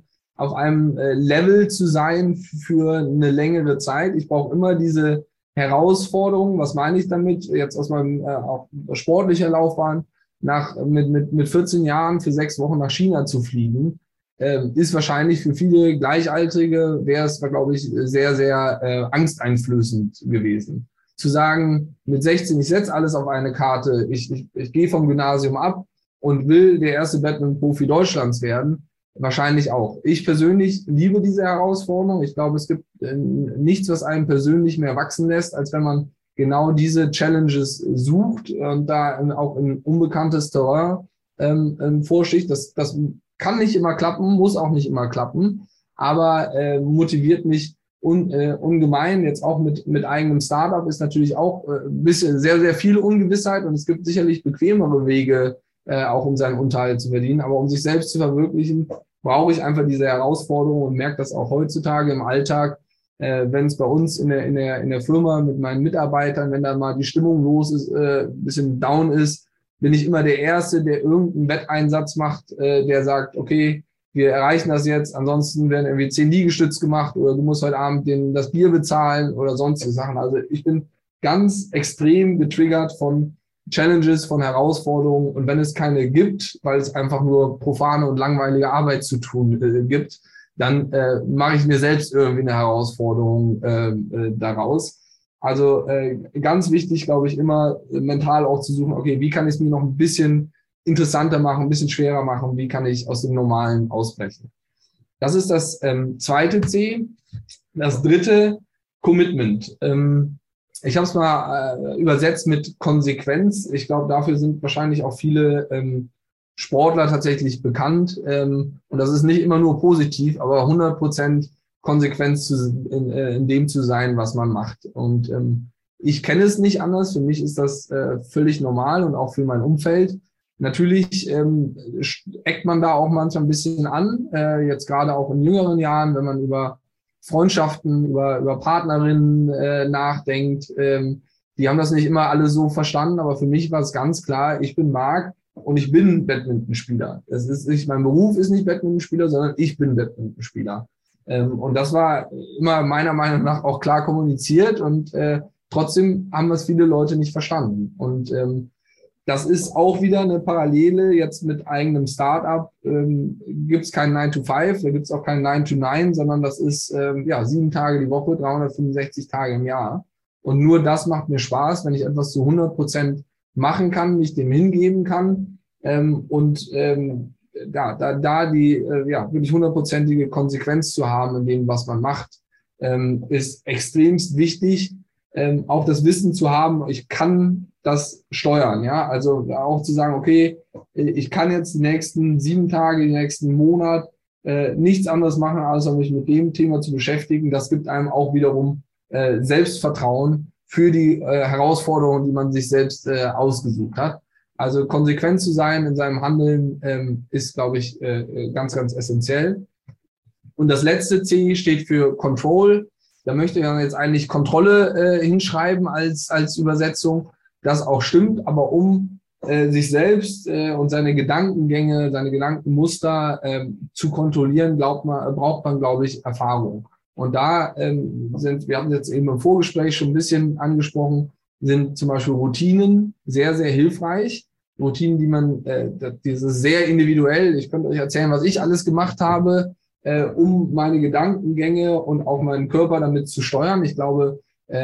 Level zu sein für eine längere Zeit. Ich brauche immer diese Herausforderung. Was meine ich damit? Jetzt aus meinem auch sportlicher Laufbahn, mit 14 Jahren für 6 Wochen nach China zu fliegen, ist wahrscheinlich für viele Gleichaltrige, wäre es, glaube ich, sehr, sehr angsteinflößend gewesen. Zu sagen, mit 16, ich setze alles auf eine Karte, ich gehe vom Gymnasium ab und will der erste Badminton-Profi Deutschlands werden, wahrscheinlich auch. Ich persönlich liebe diese Herausforderung. Ich glaube, es gibt nichts, was einen persönlich mehr wachsen lässt, als wenn man genau diese Challenges sucht und da auch in unbekanntes Terrain vorsticht. Das kann nicht immer klappen, muss auch nicht immer klappen, aber motiviert mich ungemein. Jetzt auch mit eigenem Startup ist natürlich auch ein bisschen sehr, sehr viel Ungewissheit und es gibt sicherlich bequemere Wege, auch um seinen Unterhalt zu verdienen. Aber um sich selbst zu verwirklichen, brauche ich einfach diese Herausforderung und merke das auch heutzutage im Alltag, wenn es bei uns in der Firma mit meinen Mitarbeitern, wenn da mal die Stimmung los ist, ein bisschen down ist, bin ich immer der Erste, der irgendeinen Wetteinsatz macht, der sagt, okay, wir erreichen das jetzt, ansonsten werden irgendwie 10 Liegestütze gemacht oder du musst heute Abend das Bier bezahlen oder sonstige Sachen. Also ich bin ganz extrem getriggert von Challenges, von Herausforderungen und wenn es keine gibt, weil es einfach nur profane und langweilige Arbeit zu tun gibt, dann mache ich mir selbst irgendwie eine Herausforderung daraus. Also ganz wichtig, glaube ich, immer mental auch zu suchen, okay, wie kann ich es mir noch ein bisschen interessanter machen, ein bisschen schwerer machen, wie kann ich aus dem Normalen ausbrechen. Das ist das zweite C. Das dritte, Commitment. Ich habe es mal übersetzt mit Konsequenz. Ich glaube, dafür sind wahrscheinlich auch viele Sportler tatsächlich bekannt. Und das ist nicht immer nur positiv, aber 100% Konsequenz in dem zu sein, was man macht. Und ich kenne es nicht anders. Für mich ist das völlig normal und auch für mein Umfeld. Natürlich eckt man da auch manchmal ein bisschen an, jetzt gerade auch in jüngeren Jahren, wenn man über Freundschaften, über Partnerinnen nachdenkt. Die haben das nicht immer alle so verstanden, aber für mich war es ganz klar, ich bin Marc und ich bin Badmintonspieler. Es ist nicht, mein Beruf ist nicht Badmintonspieler, sondern ich bin Badmintonspieler. Und das war immer meiner Meinung nach auch klar kommuniziert und trotzdem haben das viele Leute nicht verstanden. Und das ist auch wieder eine Parallele jetzt mit eigenem Startup. Gibt es kein 9-to-5, da gibt es auch kein 9-to-9, sondern das ist 7 Tage die Woche, 365 Tage im Jahr. Und nur das macht mir Spaß, wenn ich etwas zu 100% machen kann, mich dem hingeben kann da die wirklich 100%ige Konsequenz zu haben in dem, was man macht, ist extremst wichtig. Auch das Wissen zu haben, ich kann das steuern, ja, also auch zu sagen, okay, ich kann jetzt die nächsten 7 Tage, den nächsten Monat nichts anderes machen, als mich mit dem Thema zu beschäftigen. Das gibt einem auch wiederum Selbstvertrauen für die Herausforderungen, die man sich selbst ausgesucht hat. Also konsequent zu sein in seinem Handeln ist, glaube ich, ganz, ganz essentiell. Und das letzte C steht für Control. Da möchte ich jetzt eigentlich Kontrolle hinschreiben als Übersetzung. Das auch stimmt, aber um sich selbst und seine Gedankengänge, seine Gedankenmuster zu kontrollieren, braucht man, glaube ich, Erfahrung. Und da wir haben jetzt eben im Vorgespräch schon ein bisschen angesprochen, sind zum Beispiel Routinen sehr, sehr hilfreich. Routinen, die man, das ist sehr individuell. Ich könnte euch erzählen, was ich alles gemacht habe, um meine Gedankengänge und auch meinen Körper damit zu steuern. Ich glaube,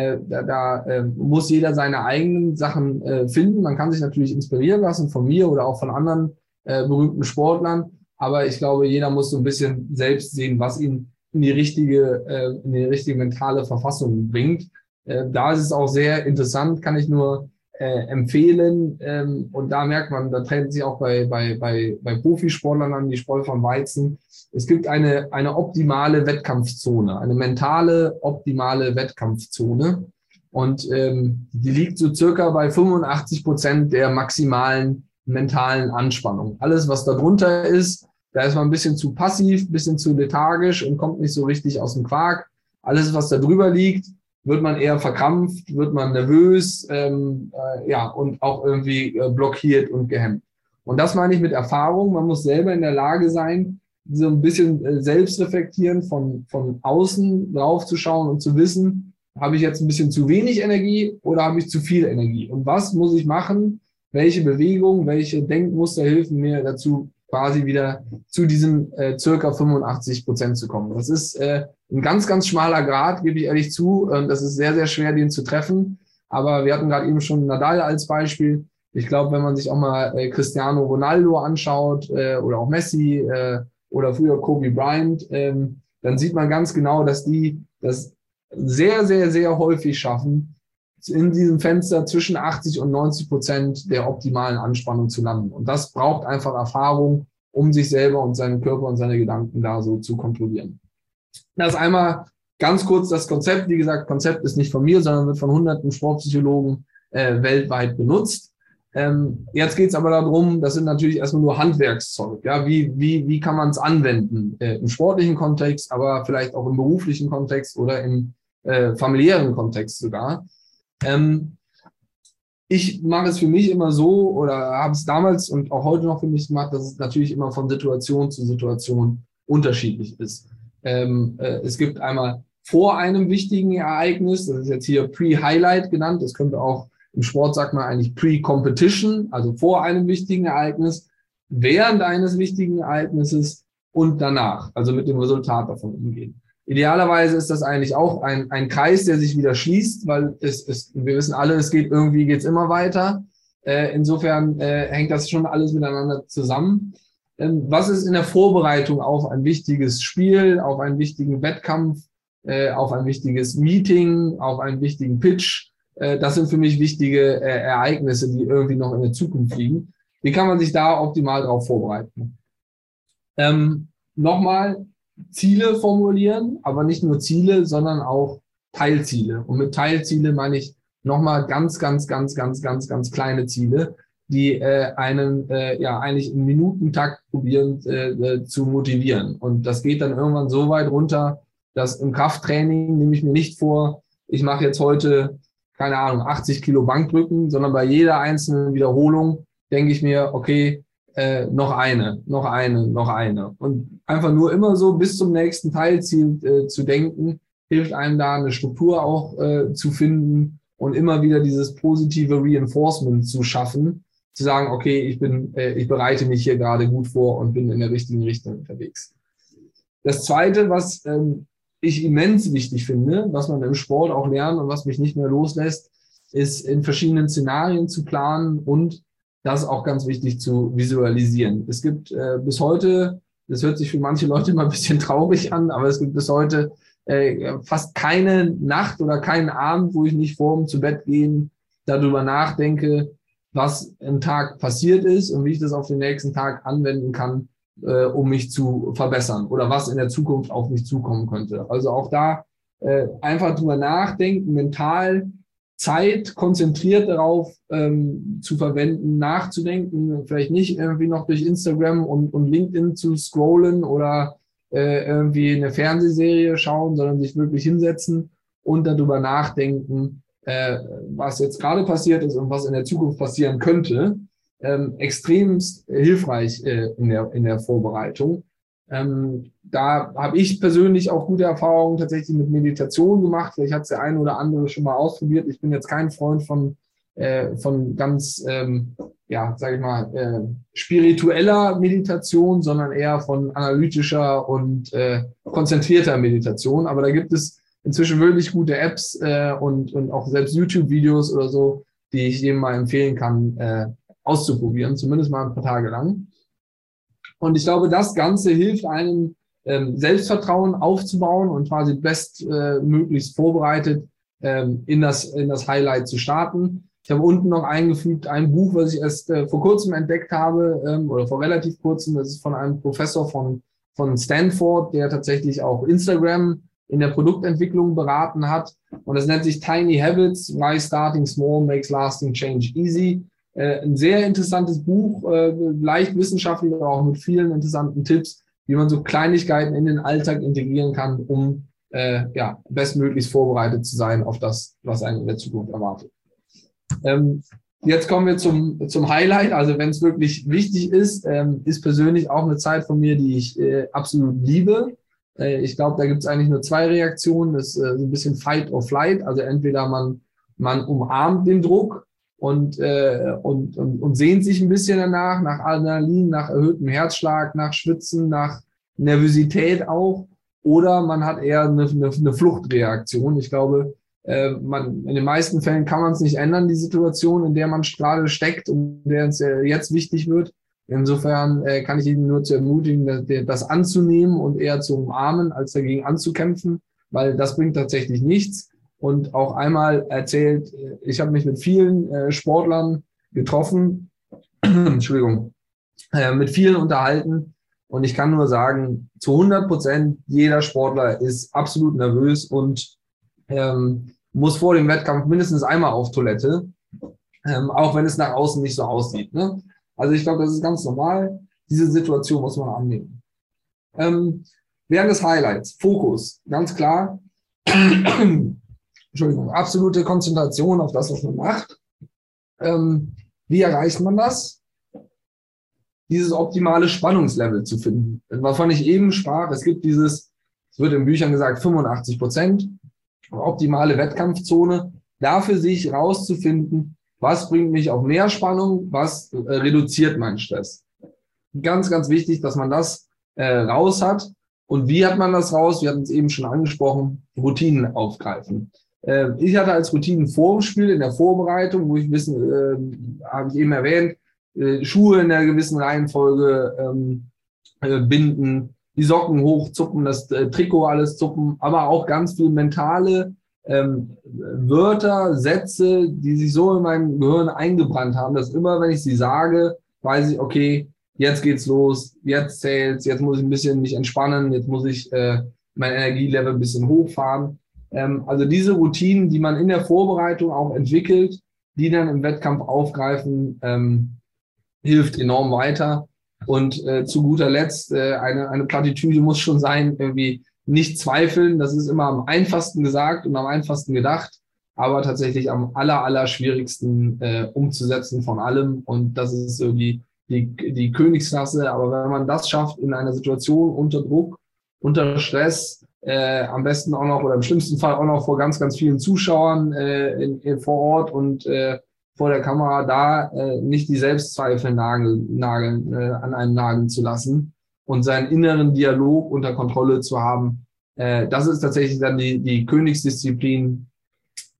muss jeder seine eigenen Sachen finden. Man kann sich natürlich inspirieren lassen von mir oder auch von anderen berühmten Sportlern. Aber ich glaube, jeder muss so ein bisschen selbst sehen, was ihn in die richtige mentale Verfassung bringt. Da ist es auch sehr interessant, kann ich nur empfehlen. Und da merkt man, da trennt sich auch bei Profisportlern an die Spreu vom Weizen. Es gibt eine optimale Wettkampfzone, eine mentale optimale Wettkampfzone. Und die liegt so circa bei 85% der maximalen mentalen Anspannung. Alles, was da drunter ist, da ist man ein bisschen zu passiv, ein bisschen zu lethargisch und kommt nicht so richtig aus dem Quark. Alles, was da drüber liegt, wird man eher verkrampft, wird man nervös, und auch irgendwie blockiert und gehemmt. Und das meine ich mit Erfahrung. Man muss selber in der Lage sein, so ein bisschen selbst reflektieren, von außen drauf zu schauen und zu wissen, habe ich jetzt ein bisschen zu wenig Energie oder habe ich zu viel Energie? Und was muss ich machen? Welche Bewegung, welche Denkmuster helfen mir dazu, quasi wieder zu diesen circa 85% zu kommen? Das ist ein ganz, ganz schmaler Grad, gebe ich ehrlich zu. Das ist sehr, sehr schwer, den zu treffen. Aber wir hatten gerade eben schon Nadal als Beispiel. Ich glaube, wenn man sich auch mal Cristiano Ronaldo anschaut oder auch Messi oder früher Kobe Bryant, dann sieht man ganz genau, dass die das sehr, sehr, sehr häufig schaffen, in diesem Fenster zwischen 80 und 90% der optimalen Anspannung zu landen. Und das braucht einfach Erfahrung, um sich selber und seinen Körper und seine Gedanken da so zu kontrollieren. Das ist einmal ganz kurz das Konzept. Wie gesagt, Konzept ist nicht von mir, sondern wird von hunderten Sportpsychologen weltweit benutzt. Jetzt geht es aber darum, das sind natürlich erstmal nur Handwerkszeug. Ja, wie kann man es anwenden? Im sportlichen Kontext, aber vielleicht auch im beruflichen Kontext oder im familiären Kontext sogar. Ich mache es für mich immer so oder habe es damals und auch heute noch für mich gemacht, dass es natürlich immer von Situation zu Situation unterschiedlich ist. Es gibt einmal vor einem wichtigen Ereignis, das ist jetzt hier Pre-Highlight genannt, das könnte auch im Sport sagt man eigentlich Pre-Competition, also vor einem wichtigen Ereignis, während eines wichtigen Ereignisses und danach, also mit dem Resultat davon umgehen. Idealerweise ist das eigentlich auch ein Kreis, der sich wieder schließt, weil wir wissen alle, geht's immer weiter. Insofern hängt das schon alles miteinander zusammen. Was ist in der Vorbereitung auf ein wichtiges Spiel, auf einen wichtigen Wettkampf, auf ein wichtiges Meeting, auf einen wichtigen Pitch? Das sind für mich wichtige Ereignisse, die irgendwie noch in der Zukunft liegen. Wie kann man sich da optimal darauf vorbereiten? Nochmal, Ziele formulieren, aber nicht nur Ziele, sondern auch Teilziele. Und mit Teilziele meine ich nochmal ganz kleine Ziele, die einen eigentlich im Minutentakt probieren zu motivieren. Und das geht dann irgendwann so weit runter, dass im Krafttraining nehme ich mir nicht vor, ich mache jetzt heute, keine Ahnung, 80 Kilo Bankdrücken, sondern bei jeder einzelnen Wiederholung denke ich mir, okay, noch eine. Und einfach nur immer so bis zum nächsten Teilziel zu denken, hilft einem da eine Struktur auch zu finden und immer wieder dieses positive Reinforcement zu schaffen, zu sagen, okay, ich bereite mich hier gerade gut vor und bin in der richtigen Richtung unterwegs. Das Zweite, was ich immens wichtig finde, was man im Sport auch lernt und was mich nicht mehr loslässt, ist in verschiedenen Szenarien zu planen und das ist auch ganz wichtig zu visualisieren. Es gibt bis heute, das hört sich für manche Leute immer ein bisschen traurig an, aber es gibt bis heute fast keine Nacht oder keinen Abend, wo ich nicht vor dem Zu-Bett-Gehen darüber nachdenke, was im Tag passiert ist und wie ich das auf den nächsten Tag anwenden kann, um mich zu verbessern oder was in der Zukunft auf mich zukommen könnte. Also auch da einfach drüber nachdenken, mental Zeit konzentriert darauf zu verwenden, nachzudenken, vielleicht nicht irgendwie noch durch Instagram und LinkedIn zu scrollen oder irgendwie eine Fernsehserie schauen, sondern sich wirklich hinsetzen und darüber nachdenken, was jetzt gerade passiert ist und was in der Zukunft passieren könnte. Extremst hilfreich in der Vorbereitung. Da habe ich persönlich auch gute Erfahrungen tatsächlich mit Meditation gemacht. Vielleicht hat es der eine oder andere schon mal ausprobiert. Ich bin jetzt kein Freund von ganz, sage ich mal, spiritueller Meditation, sondern eher von analytischer und konzentrierter Meditation. Aber da gibt es inzwischen wirklich gute Apps und auch selbst YouTube-Videos oder so, die ich jedem mal empfehlen kann, auszuprobieren, zumindest mal ein paar Tage lang. Und ich glaube, das Ganze hilft einem, Selbstvertrauen aufzubauen und quasi bestmöglichst vorbereitet in das Highlight zu starten. Ich habe unten noch eingefügt ein Buch, was ich erst vor kurzem entdeckt habe oder vor relativ kurzem. Das ist von einem Professor von Stanford, der tatsächlich auch Instagram in der Produktentwicklung beraten hat. Und das nennt sich Tiny Habits, Why Starting Small Makes Lasting Change Easy. Ein sehr interessantes Buch, leicht wissenschaftlich, aber auch mit vielen interessanten Tipps, wie man so Kleinigkeiten in den Alltag integrieren kann, um bestmöglichst vorbereitet zu sein auf das, was einen in der Zukunft erwartet. Jetzt kommen wir zum Highlight. Also wenn es wirklich wichtig ist, ist persönlich auch eine Zeit von mir, die ich absolut liebe. Ich glaube, da gibt es eigentlich nur zwei Reaktionen. Das ist so ein bisschen Fight or Flight. Also entweder man umarmt den Druck und sehnt sich ein bisschen danach, nach Adrenalin, nach erhöhtem Herzschlag, nach Schwitzen, nach Nervosität auch. Oder man hat eher eine Fluchtreaktion. Ich glaube, in den meisten Fällen kann man es nicht ändern, die Situation, in der man gerade steckt und der uns jetzt wichtig wird. Insofern kann ich Ihnen nur zu ermutigen, das anzunehmen und eher zu umarmen, als dagegen anzukämpfen, weil das bringt tatsächlich nichts. Und auch einmal erzählt, ich habe mich mit vielen Sportlern getroffen, Entschuldigung, mit vielen unterhalten. Und ich kann nur sagen, zu 100% jeder Sportler ist absolut nervös und muss vor dem Wettkampf mindestens einmal auf Toilette, auch wenn es nach außen nicht so aussieht. Ne? Also ich glaube, das ist ganz normal. Diese Situation muss man annehmen. Während des Highlights, Fokus, ganz klar. Entschuldigung, absolute Konzentration auf das, was man macht. Wie erreicht man das? Dieses optimale Spannungslevel zu finden. Wovon ich eben sprach, es gibt es wird in Büchern gesagt, 85%, optimale Wettkampfzone, dafür sich rauszufinden, was bringt mich auf mehr Spannung, was reduziert meinen Stress. Ganz, ganz wichtig, dass man das raus hat. Und wie hat man das raus? Wir hatten es eben schon angesprochen, Routinen aufgreifen. Ich hatte als Routinen vor dem Spiel in der Vorbereitung, wo ich habe ich eben erwähnt, Schuhe in einer gewissen Reihenfolge binden, die Socken hochzuppen, das Trikot alles zuppen, aber auch ganz viel mentale Wörter, Sätze, die sich so in meinem Gehirn eingebrannt haben, dass immer, wenn ich sie sage, weiß ich, okay, jetzt geht's los, jetzt zählt's, jetzt muss ich ein bisschen mich entspannen, jetzt muss ich mein Energielevel ein bisschen hochfahren. Also diese Routinen, die man in der Vorbereitung auch entwickelt, die dann im Wettkampf aufgreifen, hilft enorm weiter. Und zu guter Letzt, eine Plattitüde muss schon sein, irgendwie nicht zweifeln. Das ist immer am einfachsten gesagt und am einfachsten gedacht, aber tatsächlich am allerschwierigsten umzusetzen von allem. Und das ist irgendwie die Königsklasse. Aber wenn man das schafft in einer Situation unter Druck, unter Stress, am besten auch noch oder im schlimmsten Fall auch noch vor ganz, ganz vielen Zuschauern vor Ort und vor der Kamera, da nicht die Selbstzweifel an einem nageln zu lassen und seinen inneren Dialog unter Kontrolle zu haben. Das ist tatsächlich dann die Königsdisziplin,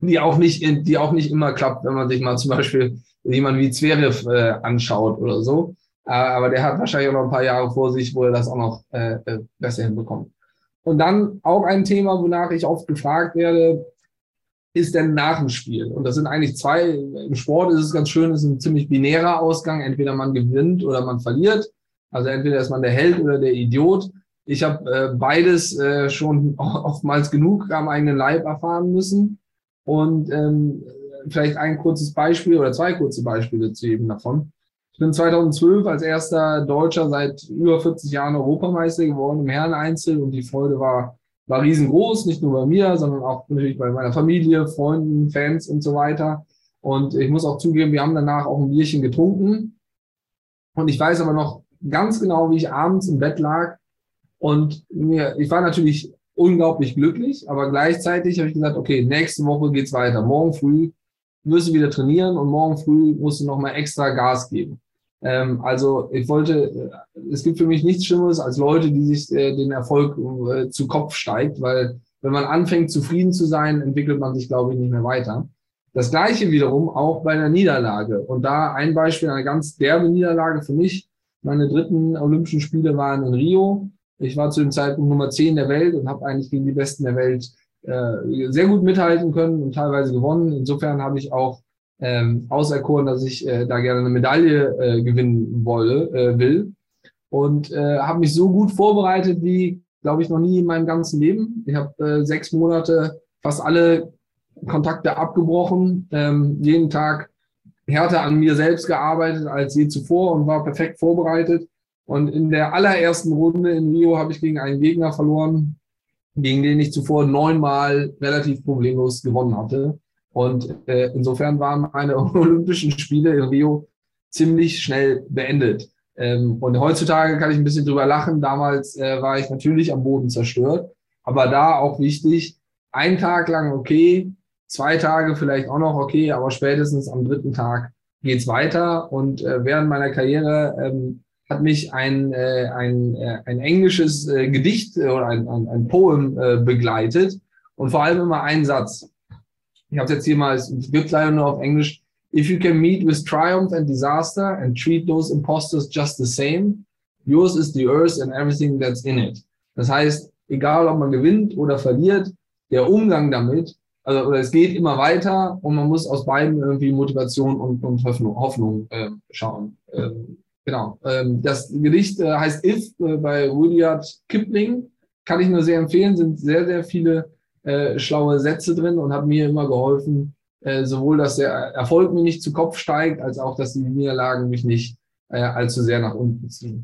die auch nicht immer klappt, wenn man sich mal zum Beispiel jemanden wie Zverev anschaut oder so. Aber der hat wahrscheinlich auch noch ein paar Jahre vor sich, wo er das auch noch besser hinbekommt. Und dann auch ein Thema, wonach ich oft gefragt werde, ist denn nach dem Spiel? Und das sind eigentlich zwei. Im Sport ist es ganz schön, es ist ein ziemlich binärer Ausgang. Entweder man gewinnt oder man verliert. Also entweder ist man der Held oder der Idiot. Ich habe beides schon oftmals genug am eigenen Leib erfahren müssen. Und vielleicht ein kurzes Beispiel oder zwei kurze Beispiele zu jedem davon. Ich bin 2012 als erster Deutscher seit über 40 Jahren Europameister geworden im Herreneinzel und die Freude war riesengroß, nicht nur bei mir, sondern auch natürlich bei meiner Familie, Freunden, Fans und so weiter. Und ich muss auch zugeben, wir haben danach auch ein Bierchen getrunken. Und ich weiß aber noch ganz genau, wie ich abends im Bett lag und ich war natürlich unglaublich glücklich, aber gleichzeitig habe ich gesagt, okay, nächste Woche geht's weiter. Morgen früh wirst du wieder trainieren und morgen früh musst du nochmal extra Gas geben. Also es gibt für mich nichts Schlimmeres als Leute, die sich den Erfolg zu Kopf steigt, weil wenn man anfängt, zufrieden zu sein, entwickelt man sich, glaube ich, nicht mehr weiter. Das Gleiche wiederum auch bei einer Niederlage. Und da ein Beispiel, eine ganz derbe Niederlage für mich. Meine 3. Olympischen Spiele waren in Rio. Ich war zu dem Zeitpunkt Nummer 10 der Welt und habe eigentlich gegen die Besten der Welt sehr gut mithalten können und teilweise gewonnen. Insofern habe ich auch auserkoren, dass ich da gerne eine Medaille gewinnen will und habe mich so gut vorbereitet wie, glaube ich, noch nie in meinem ganzen Leben. Ich habe 6 Monate fast alle Kontakte abgebrochen, jeden Tag härter an mir selbst gearbeitet als je zuvor und war perfekt vorbereitet. Und in der allerersten Runde in Rio habe ich gegen einen Gegner verloren, gegen den ich zuvor 9-mal relativ problemlos gewonnen hatte. Und insofern waren meine Olympischen Spiele in Rio ziemlich schnell beendet. Und heutzutage kann ich ein bisschen drüber lachen. Damals war ich natürlich am Boden zerstört. Aber da auch wichtig, 1 Tag lang okay, 2 Tage vielleicht auch noch okay, aber spätestens am 3. Tag geht's weiter. Und während meiner Karriere hat mich ein englisches Gedicht oder ein Poem begleitet. Und vor allem immer ein Satz. Ich habe es jetzt hier mal, es gibt leider nur auf Englisch. If you can meet with triumph and disaster and treat those imposters just the same, yours is the earth and everything that's in it. Das heißt, egal ob man gewinnt oder verliert, der Umgang damit, oder es geht immer weiter und man muss aus beiden irgendwie Motivation und Hoffnung schauen. Genau. Das Gedicht heißt If bei Rudyard Kipling. Kann ich nur sehr empfehlen, sind sehr, sehr viele schlaue Sätze drin und hat mir immer geholfen, sowohl, dass der Erfolg mir nicht zu Kopf steigt, als auch, dass die Niederlagen mich nicht allzu sehr nach unten ziehen.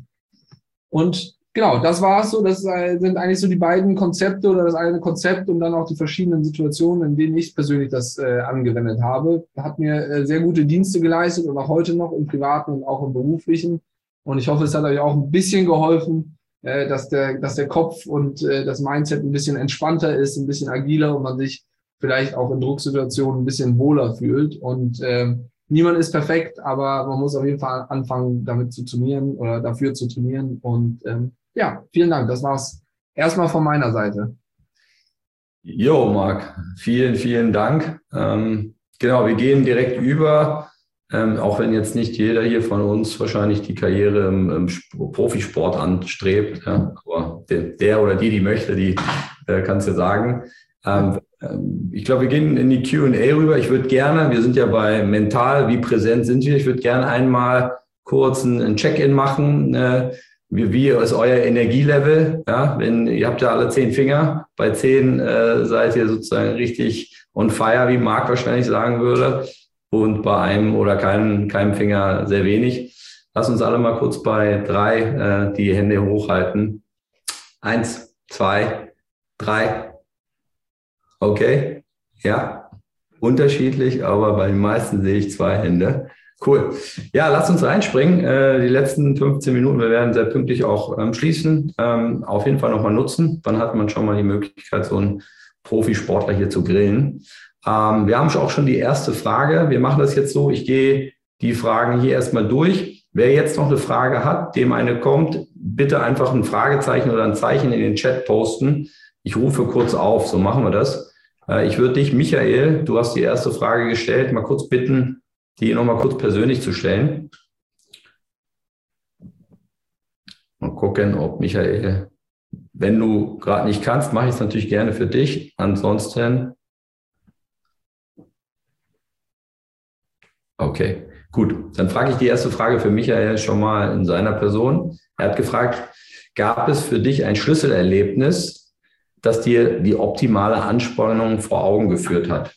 Und genau, das war's so. Das sind eigentlich so die beiden Konzepte oder das eine Konzept und dann auch die verschiedenen Situationen, in denen ich persönlich das angewendet habe. Hat mir sehr gute Dienste geleistet und auch heute noch im Privaten und auch im Beruflichen. Und ich hoffe, es hat euch auch ein bisschen geholfen, dass der Kopf und das Mindset ein bisschen entspannter ist, ein bisschen agiler und man sich vielleicht auch in Drucksituationen ein bisschen wohler fühlt. Und niemand ist perfekt, aber man muss auf jeden Fall anfangen, damit zu trainieren oder dafür zu trainieren. Und ja, vielen Dank. Das war's erstmal von meiner Seite. Jo, Marc, vielen, vielen Dank. Genau, wir gehen direkt über. Auch wenn jetzt nicht jeder hier von uns wahrscheinlich die Karriere im Profisport anstrebt, ja, aber der oder die möchte, die kann es ja sagen. Ich glaube, wir gehen in die Q&A rüber. Ich würde gerne, wir sind ja bei Mental, wie präsent sind wir? Ich würde gerne einmal kurz ein Check-in machen. Wie ist euer Energielevel? Ja, ihr habt ja alle 10 Finger. Bei 10 seid ihr sozusagen richtig on fire, wie Marc wahrscheinlich sagen würde. Und bei einem oder keinem Finger sehr wenig. Lass uns alle mal kurz bei 3 die Hände hochhalten. 1, 2, 3. Okay, ja, unterschiedlich, aber bei den meisten sehe ich 2 Hände. Cool. Ja, lasst uns reinspringen. Die letzten 15 Minuten, wir werden sehr pünktlich auch schließen. Auf jeden Fall nochmal nutzen. Dann hat man schon mal die Möglichkeit, so einen Profisportler hier zu grillen. Wir haben auch schon die erste Frage. Wir machen das jetzt so, ich gehe die Fragen hier erstmal durch. Wer jetzt noch eine Frage hat, dem eine kommt, bitte einfach ein Fragezeichen oder ein Zeichen in den Chat posten. Ich rufe kurz auf, so machen wir das. Ich würde dich, Michael, du hast die erste Frage gestellt, mal kurz bitten, die nochmal kurz persönlich zu stellen. Mal gucken, ob Michael, wenn du gerade nicht kannst, mache ich es natürlich gerne für dich. Ansonsten, okay, gut. Dann frage ich die erste Frage für Michael schon mal in seiner Person. Er hat gefragt, gab es für dich ein Schlüsselerlebnis, das dir die optimale Anspannung vor Augen geführt hat?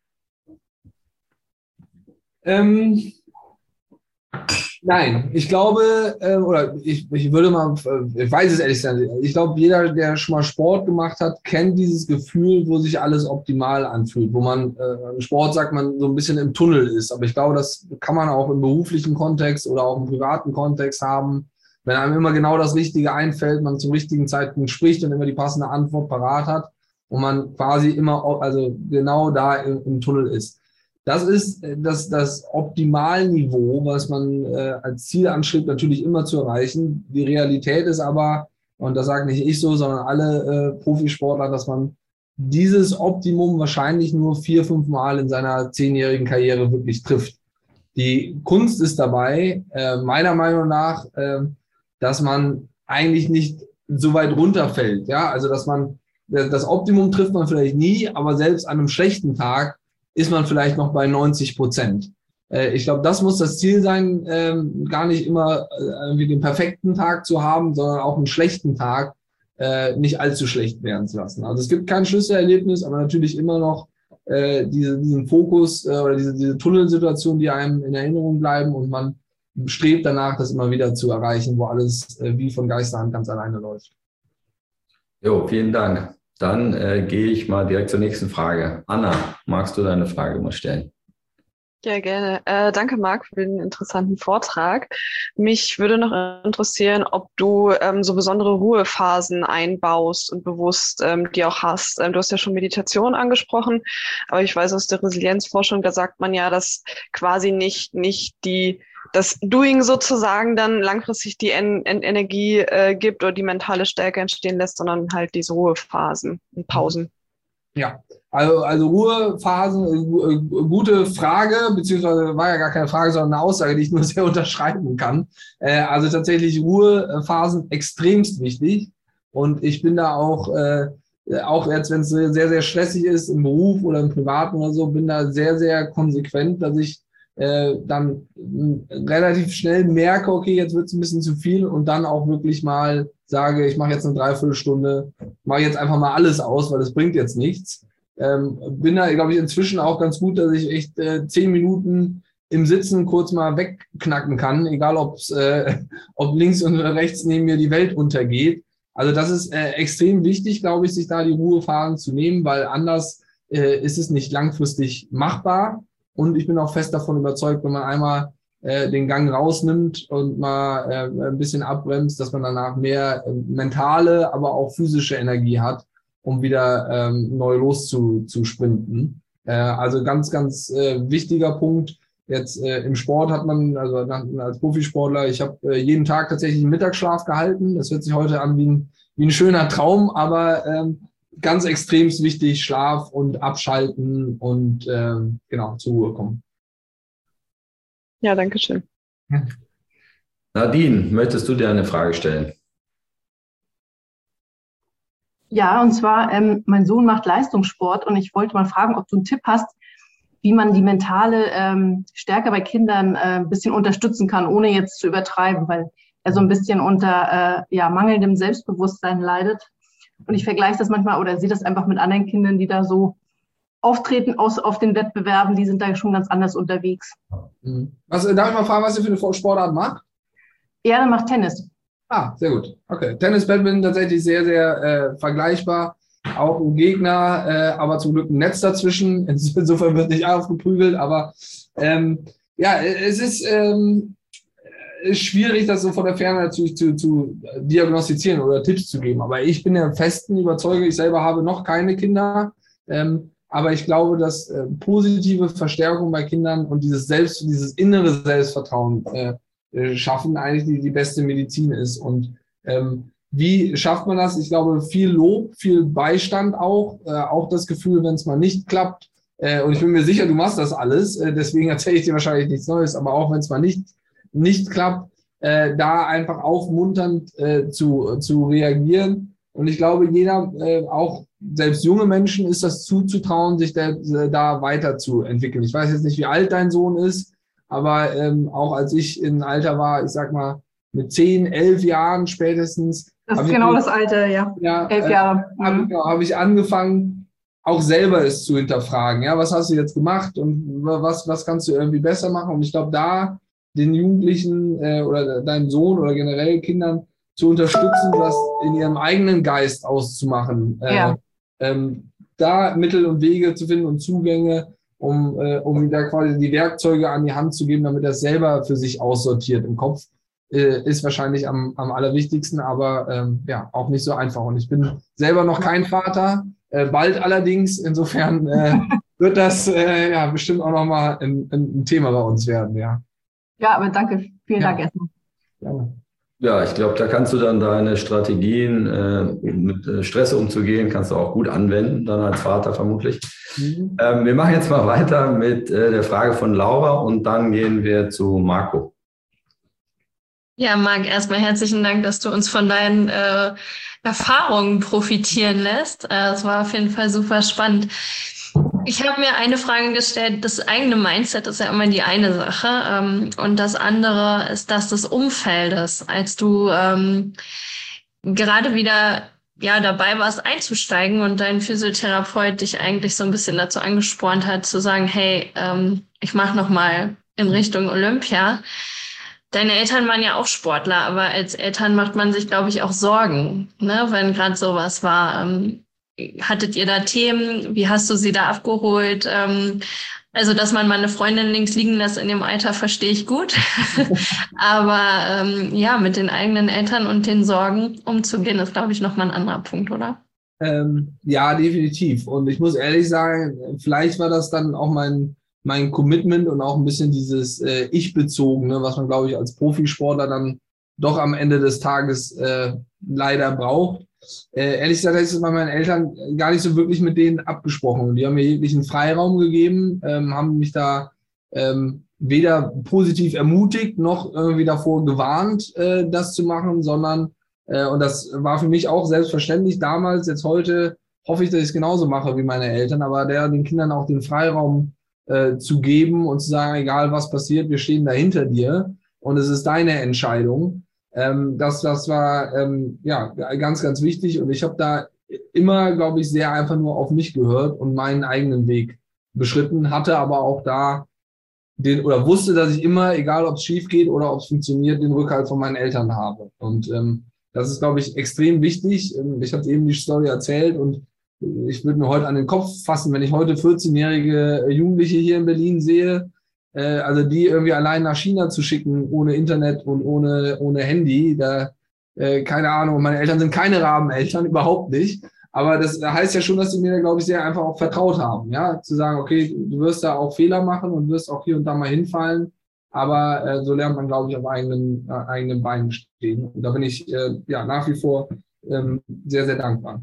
Nein, ich glaube, oder ich würde mal, ich weiß es ehrlich gesagt, ich glaube, jeder, der schon mal Sport gemacht hat, kennt dieses Gefühl, wo sich alles optimal anfühlt, wo man, im Sport sagt man, so ein bisschen im Tunnel ist. Aber ich glaube, das kann man auch im beruflichen Kontext oder auch im privaten Kontext haben. Wenn einem immer genau das Richtige einfällt, man zum richtigen Zeitpunkt spricht und immer die passende Antwort parat hat und man quasi immer, also genau da im Tunnel ist. Das ist das Optimalniveau, was man als Ziel anstrebt, natürlich immer zu erreichen. Die Realität ist aber, und das sage nicht ich so, sondern alle Profisportler, dass man dieses Optimum wahrscheinlich nur 4-5 Mal in seiner 10-jährigen Karriere wirklich trifft. Die Kunst ist dabei, meiner Meinung nach, dass man eigentlich nicht so weit runterfällt. Ja? Also dass man das Optimum trifft man vielleicht nie, aber selbst an einem schlechten Tag ist man vielleicht noch bei 90%. Ich glaube, das muss das Ziel sein, gar nicht immer irgendwie den perfekten Tag zu haben, sondern auch einen schlechten Tag nicht allzu schlecht werden zu lassen. Also es gibt kein Schlüsselerlebnis, aber natürlich immer noch diesen Fokus oder diese Tunnelsituation, die einem in Erinnerung bleiben und man strebt danach, das immer wieder zu erreichen, wo alles wie von Geisterhand ganz alleine läuft. Jo, vielen Dank. Dann gehe ich mal direkt zur nächsten Frage. Anna, magst du deine Frage mal stellen? Ja, gerne. Danke, Marc, für den interessanten Vortrag. Mich würde noch interessieren, ob du so besondere Ruhephasen einbaust und bewusst die auch hast. Du hast ja schon Meditation angesprochen, aber ich weiß aus der Resilienzforschung, da sagt man ja, dass quasi nicht das Doing sozusagen dann langfristig die Energie gibt oder die mentale Stärke entstehen lässt, sondern halt diese Ruhephasen und Pausen. Ja, also Ruhephasen, gute Frage, beziehungsweise war ja gar keine Frage, sondern eine Aussage, die ich nur sehr unterschreiben kann. Also tatsächlich Ruhephasen extremst wichtig. Und ich bin da auch jetzt, wenn es sehr, sehr stressig ist im Beruf oder im Privaten oder so, bin da sehr, sehr konsequent, dass ich dann relativ schnell merke, okay, jetzt wird es ein bisschen zu viel und dann auch wirklich mal sage, ich mache jetzt eine Dreiviertelstunde, mache jetzt einfach mal alles aus, weil das bringt jetzt nichts. Bin da, glaube ich, inzwischen auch ganz gut, dass ich echt 10 Minuten im Sitzen kurz mal wegknacken kann, egal ob links und rechts neben mir die Welt untergeht. Also das ist extrem wichtig, glaube ich, sich da die Ruhephasen zu nehmen, weil anders ist es nicht langfristig machbar. Und ich bin auch fest davon überzeugt, wenn man einmal den Gang rausnimmt und mal ein bisschen abbremst, dass man danach mehr mentale, aber auch physische Energie hat, um wieder neu loszusprinten. Also ganz, ganz wichtiger Punkt. Jetzt im Sport hat man, also als Profisportler, ich habe jeden Tag tatsächlich einen Mittagsschlaf gehalten. Das hört sich heute an wie ein schöner Traum, aber ganz extrem wichtig, Schlaf und Abschalten und genau, zur Ruhe kommen. Ja, danke schön. Nadine, möchtest du dir eine Frage stellen? Ja, und zwar, mein Sohn macht Leistungssport und ich wollte mal fragen, ob du einen Tipp hast, wie man die mentale Stärke bei Kindern ein bisschen unterstützen kann, ohne jetzt zu übertreiben, weil er so ein bisschen unter mangelndem Selbstbewusstsein leidet. Und ich vergleiche das manchmal oder sehe das einfach mit anderen Kindern, die da so auftreten auf den Wettbewerben, die sind da schon ganz anders unterwegs. Darf ich mal fragen, was ihr für eine Sportart macht? Er macht Tennis. Ah, sehr gut. Okay. Tennis, Badminton tatsächlich sehr, sehr vergleichbar. Auch ein Gegner, aber zum Glück ein Netz dazwischen. Insofern wird nicht aufgeprügelt, aber es ist schwierig, das so von der Ferne natürlich zu diagnostizieren oder Tipps zu geben. Aber ich bin der festen Überzeugung, ich selber habe noch keine Kinder, aber ich glaube, dass positive Verstärkung bei Kindern und dieses innere Selbstvertrauen schaffen eigentlich die beste Medizin ist. Und wie schafft man das? Ich glaube, viel Lob, viel Beistand auch das Gefühl, wenn es mal nicht klappt. Und ich bin mir sicher, du machst das alles, deswegen erzähle ich dir wahrscheinlich nichts Neues, aber auch wenn es mal nicht klappt, da einfach aufmunternd zu reagieren. Und ich glaube, jeder, auch selbst junge Menschen, ist das zuzutrauen, sich da weiterzuentwickeln. Ich weiß jetzt nicht, wie alt dein Sohn ist, aber auch als ich im Alter war, ich sag mal, mit 10, 11 Jahren spätestens. Das ist genau das Alter, ja. 11 Jahre. Habe ich angefangen, auch selber es zu hinterfragen. Ja, was hast du jetzt gemacht und was kannst du irgendwie besser machen? Und ich glaube, da den Jugendlichen oder deinem Sohn oder generell Kindern zu unterstützen, das in ihrem eigenen Geist auszumachen. Da Mittel und Wege zu finden und Zugänge, um da quasi die Werkzeuge an die Hand zu geben, damit er es selber für sich aussortiert im Kopf, ist wahrscheinlich am allerwichtigsten, aber auch nicht so einfach. Und ich bin selber noch kein Vater, bald allerdings. Insofern wird das bestimmt auch nochmal ein Thema bei uns werden. Ja, aber danke. Vielen Dank erstmal. Gerne. Ja, ich glaube, da kannst du dann deine Strategien, mit Stress umzugehen, kannst du auch gut anwenden, dann als Vater vermutlich. Wir machen jetzt mal weiter mit der Frage von Laura und dann gehen wir zu Marco. Ja, Marc, erstmal herzlichen Dank, dass du uns von deinen Erfahrungen profitieren lässt. Es war auf jeden Fall super spannend. Ich habe mir eine Frage gestellt, das eigene Mindset ist ja immer die eine Sache und das andere ist das des Umfeldes. Als du gerade wieder dabei warst einzusteigen und dein Physiotherapeut dich eigentlich so ein bisschen dazu angespornt hat, zu sagen, hey, ich mache nochmal in Richtung Olympia. Deine Eltern waren ja auch Sportler, aber als Eltern macht man sich, glaube ich, auch Sorgen, ne, wenn gerade sowas war. Hattet ihr da Themen? Wie hast du sie da abgeholt? Also, dass man meine Freundin links liegen lässt in dem Alter, verstehe ich gut. Aber mit den eigenen Eltern und den Sorgen umzugehen, ist, glaube ich, nochmal ein anderer Punkt, oder? Ja, definitiv. Und ich muss ehrlich sagen, vielleicht war das dann auch mein Commitment und auch ein bisschen dieses Ich-Bezogene, was man, glaube ich, als Profisportler dann doch am Ende des Tages leider braucht. Ehrlich gesagt, habe ich das bei meinen Eltern gar nicht so wirklich mit denen abgesprochen. Die haben mir jeglichen Freiraum gegeben, haben mich da weder positiv ermutigt noch irgendwie davor gewarnt, das zu machen, sondern, und das war für mich auch selbstverständlich damals, jetzt heute hoffe ich, dass ich es genauso mache wie meine Eltern, aber den Kindern auch den Freiraum zu geben und zu sagen, egal was passiert, wir stehen da hinter dir und es ist deine Entscheidung. Das war ganz, ganz wichtig und ich habe da immer, glaube ich, sehr einfach nur auf mich gehört und meinen eigenen Weg beschritten, hatte aber auch da wusste, dass ich immer, egal ob es schief geht oder ob es funktioniert, den Rückhalt von meinen Eltern habe. Und das ist, glaube ich, extrem wichtig. Ich habe eben die Story erzählt und ich würde mir heute an den Kopf fassen, wenn ich heute 14-jährige Jugendliche hier in Berlin sehe, also die irgendwie allein nach China zu schicken, ohne Internet und ohne Handy, keine Ahnung, meine Eltern sind keine Rabeneltern, überhaupt nicht. Aber das heißt ja schon, dass sie mir, glaube ich, sehr einfach auch vertraut haben, ja, zu sagen, okay, du wirst da auch Fehler machen und wirst auch hier und da mal hinfallen, aber so lernt man, glaube ich, auf eigenen Beinen stehen. Und da bin ich nach wie vor sehr, sehr dankbar.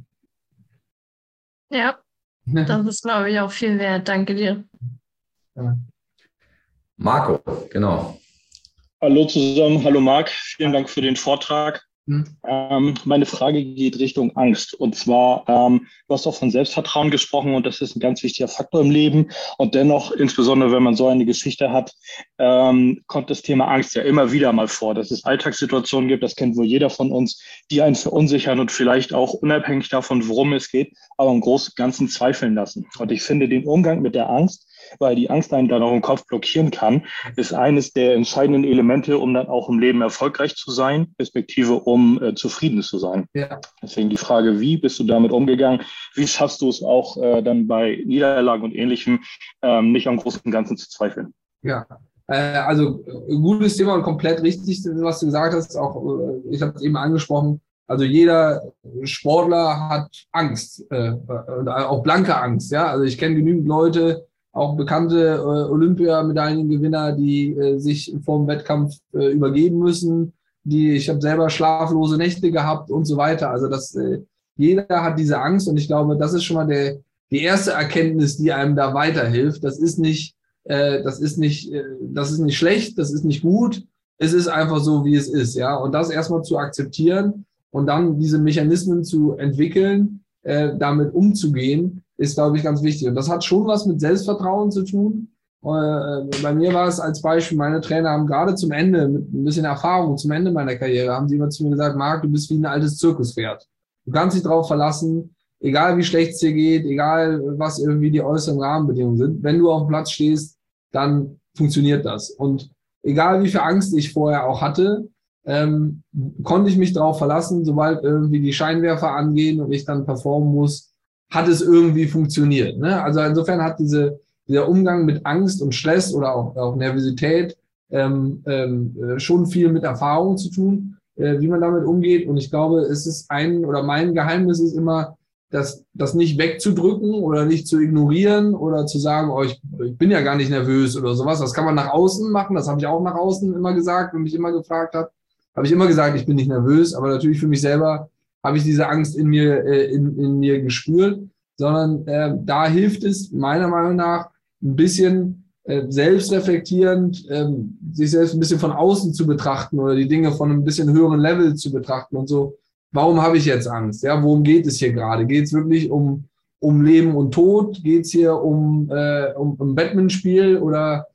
Ja, das ist, glaube ich, auch viel wert. Danke dir. Ja. Marco, genau. Hallo zusammen, hallo Marc, vielen Dank für den Vortrag. Meine Frage geht Richtung Angst. Und zwar, du hast auch von Selbstvertrauen gesprochen und das ist ein ganz wichtiger Faktor im Leben. Und dennoch, insbesondere wenn man so eine Geschichte hat, kommt das Thema Angst ja immer wieder mal vor, dass es Alltagssituationen gibt, das kennt wohl jeder von uns, die einen verunsichern und vielleicht auch unabhängig davon, worum es geht, aber im Großen und Ganzen zweifeln lassen. Und ich finde den Umgang mit der Angst, weil die Angst einen dann auch im Kopf blockieren kann, ist eines der entscheidenden Elemente, um dann auch im Leben erfolgreich zu sein, respektive um zufrieden zu sein. Ja. Deswegen die Frage, wie bist du damit umgegangen? Wie schaffst du es auch dann bei Niederlagen und Ähnlichem nicht am Großen und Ganzen zu zweifeln? Ja, also gutes Thema und komplett richtig, was du gesagt hast. Auch ich habe es eben angesprochen. Also jeder Sportler hat Angst, auch blanke Angst. Ja, also ich kenne genügend Leute, auch bekannte Olympiamedaillengewinner, die sich vor dem Wettkampf übergeben müssen, ich habe selber schlaflose Nächte gehabt und so weiter. Also jeder hat diese Angst und ich glaube, das ist schon mal die erste Erkenntnis, die einem da weiterhilft. Das ist nicht schlecht, das ist nicht gut. Es ist einfach so, wie es ist, ja. Und das erstmal zu akzeptieren und dann diese Mechanismen zu entwickeln, damit umzugehen, ist, glaube ich, ganz wichtig. Und das hat schon was mit Selbstvertrauen zu tun. Bei mir war es als Beispiel, meine Trainer haben gerade zum Ende, mit ein bisschen Erfahrung, zum Ende meiner Karriere, haben sie immer zu mir gesagt, Marc, du bist wie ein altes Zirkuspferd. Du kannst dich darauf verlassen, egal wie schlecht es dir geht, egal was irgendwie die äußeren Rahmenbedingungen sind. Wenn du auf dem Platz stehst, dann funktioniert das. Und egal wie viel Angst ich vorher auch hatte, konnte ich mich darauf verlassen, sobald irgendwie die Scheinwerfer angehen und ich dann performen muss, hat es irgendwie funktioniert. Ne? Also insofern hat dieser Umgang mit Angst und Stress oder auch Nervosität schon viel mit Erfahrung zu tun, wie man damit umgeht. Und ich glaube, es ist mein Geheimnis ist immer, das nicht wegzudrücken oder nicht zu ignorieren oder zu sagen, oh, ich bin ja gar nicht nervös oder sowas. Das kann man nach außen machen. Das habe ich auch nach außen immer gesagt, wenn mich immer gefragt hat. Habe ich immer gesagt, ich bin nicht nervös. Aber natürlich für mich selber habe ich diese Angst in mir gespürt. Sondern da hilft es meiner Meinung nach, ein bisschen selbstreflektierend, sich selbst ein bisschen von außen zu betrachten oder die Dinge von einem bisschen höheren Level zu betrachten und so. Warum habe ich jetzt Angst? Ja, worum geht es hier gerade? Geht es wirklich um Leben und Tod? Geht es hier um Batman-Spiel? Oder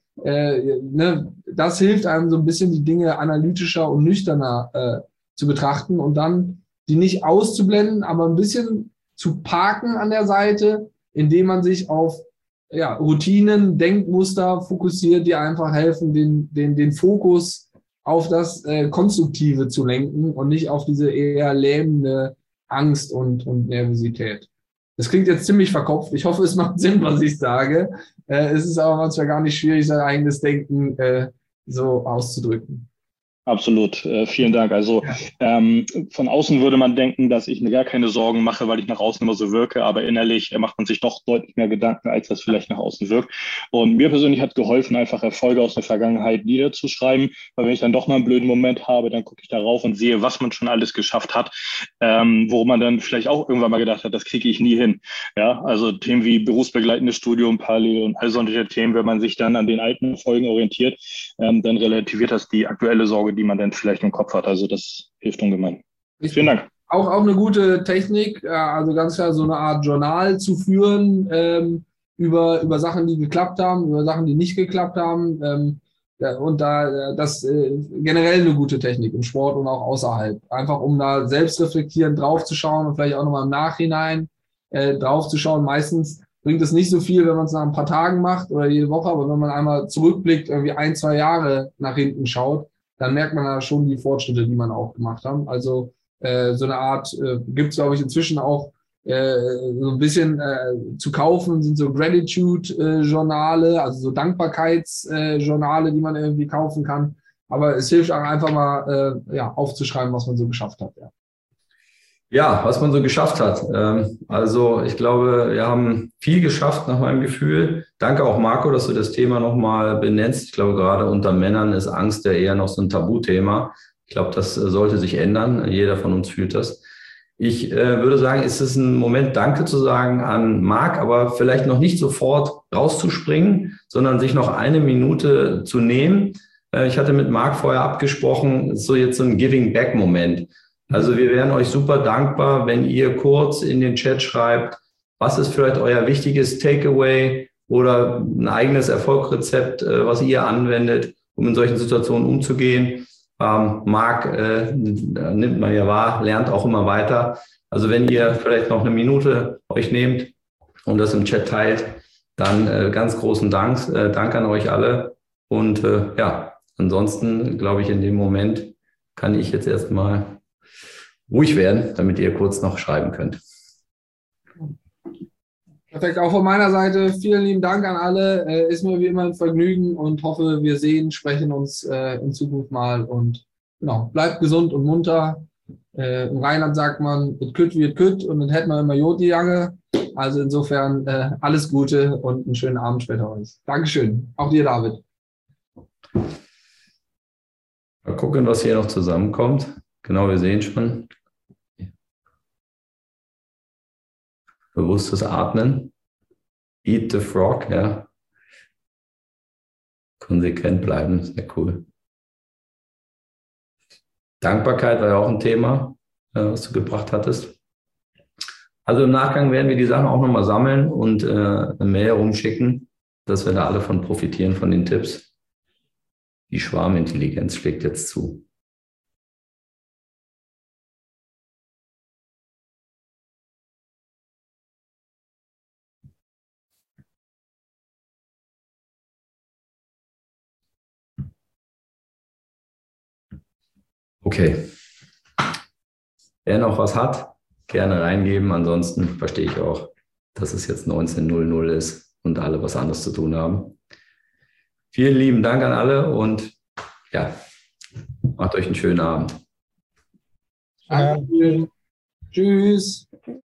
das hilft einem so ein bisschen, die Dinge analytischer und nüchterner zu betrachten und dann die nicht auszublenden, aber ein bisschen zu parken an der Seite, indem man sich auf Routinen, Denkmuster fokussiert, die einfach helfen, den Fokus auf das Konstruktive zu lenken und nicht auf diese eher lähmende Angst und Nervosität. Das klingt jetzt ziemlich verkopft. Ich hoffe, es macht Sinn, was ich sage. Es ist aber manchmal gar nicht schwierig, sein eigenes Denken so auszudrücken. Absolut, vielen Dank. Also von außen würde man denken, dass ich mir gar keine Sorgen mache, weil ich nach außen immer so wirke, aber innerlich macht man sich doch deutlich mehr Gedanken, als das vielleicht nach außen wirkt. Und mir persönlich hat geholfen, einfach Erfolge aus der Vergangenheit niederzuschreiben, weil wenn ich dann doch mal einen blöden Moment habe, dann gucke ich darauf und sehe, was man schon alles geschafft hat, wo man dann vielleicht auch irgendwann mal gedacht hat, das kriege ich nie hin. Ja, also Themen wie berufsbegleitendes Studium, Parallel und all solche Themen, wenn man sich dann an den alten Erfolgen orientiert, dann relativiert das die aktuelle Sorge, die man dann vielleicht im Kopf hat. Also das hilft ungemein. Vielen Dank. Auch eine gute Technik, also ganz klar so eine Art Journal zu führen über Sachen, die geklappt haben, über Sachen, die nicht geklappt haben. Und das generell eine gute Technik im Sport und auch außerhalb. Einfach um da selbstreflektierend draufzuschauen und vielleicht auch nochmal im Nachhinein draufzuschauen. Meistens bringt es nicht so viel, wenn man es nach ein paar Tagen macht oder jede Woche, aber wenn man einmal zurückblickt, irgendwie 1-2 Jahre nach hinten schaut, dann merkt man da schon die Fortschritte, die man auch gemacht hat. Also so eine Art gibt es, glaube ich, inzwischen auch so ein bisschen zu kaufen, sind so Gratitude-Journale, also so Dankbarkeitsjournale, die man irgendwie kaufen kann. Aber es hilft auch einfach mal aufzuschreiben, was man so geschafft hat. Ja, was man so geschafft hat. Also ich glaube, wir haben viel geschafft nach meinem Gefühl. Danke auch, Marco, dass du das Thema nochmal benennst. Ich glaube, gerade unter Männern ist Angst ja eher noch so ein Tabuthema. Ich glaube, das sollte sich ändern. Jeder von uns fühlt das. Ich würde sagen, es ist ein Moment, Danke zu sagen an Marc, aber vielleicht noch nicht sofort rauszuspringen, sondern sich noch eine Minute zu nehmen. Ich hatte mit Marc vorher abgesprochen, so jetzt so ein Giving-Back-Moment. Also wir wären euch super dankbar, wenn ihr kurz in den Chat schreibt, was ist vielleicht euer wichtiges Takeaway oder ein eigenes Erfolgsrezept, was ihr anwendet, um in solchen Situationen umzugehen. Marc nimmt man ja wahr, lernt auch immer weiter. Also wenn ihr vielleicht noch eine Minute euch nehmt und das im Chat teilt, dann ganz großen Dank. Dank an euch alle. Und ansonsten glaube ich, in dem Moment kann ich jetzt erstmal ruhig werden, damit ihr kurz noch schreiben könnt. Perfekt, auch von meiner Seite vielen lieben Dank an alle. Ist mir wie immer ein Vergnügen und hoffe, wir sprechen uns in Zukunft mal. Und genau, bleibt gesund und munter. Im Rheinland sagt man, et kütt wie et kütt und dann hätten wir immer Jod die Jange. Also insofern alles Gute und einen schönen Abend später euch. Dankeschön. Auch dir, David. Mal gucken, was hier noch zusammenkommt. Genau, wir sehen schon. Bewusstes Atmen. Eat the frog, ja. Konsequent bleiben, sehr cool. Dankbarkeit war ja auch ein Thema, was du gebracht hattest. Also im Nachgang werden wir die Sachen auch nochmal sammeln und eine Mail herumschicken, dass wir da alle von profitieren, von den Tipps. Die Schwarmintelligenz schlägt jetzt zu. Okay. Wer noch was hat, gerne reingeben. Ansonsten verstehe ich auch, dass es jetzt 19:00 ist und alle was anderes zu tun haben. Vielen lieben Dank an alle und ja, macht euch einen schönen Abend. Danke. Tschüss.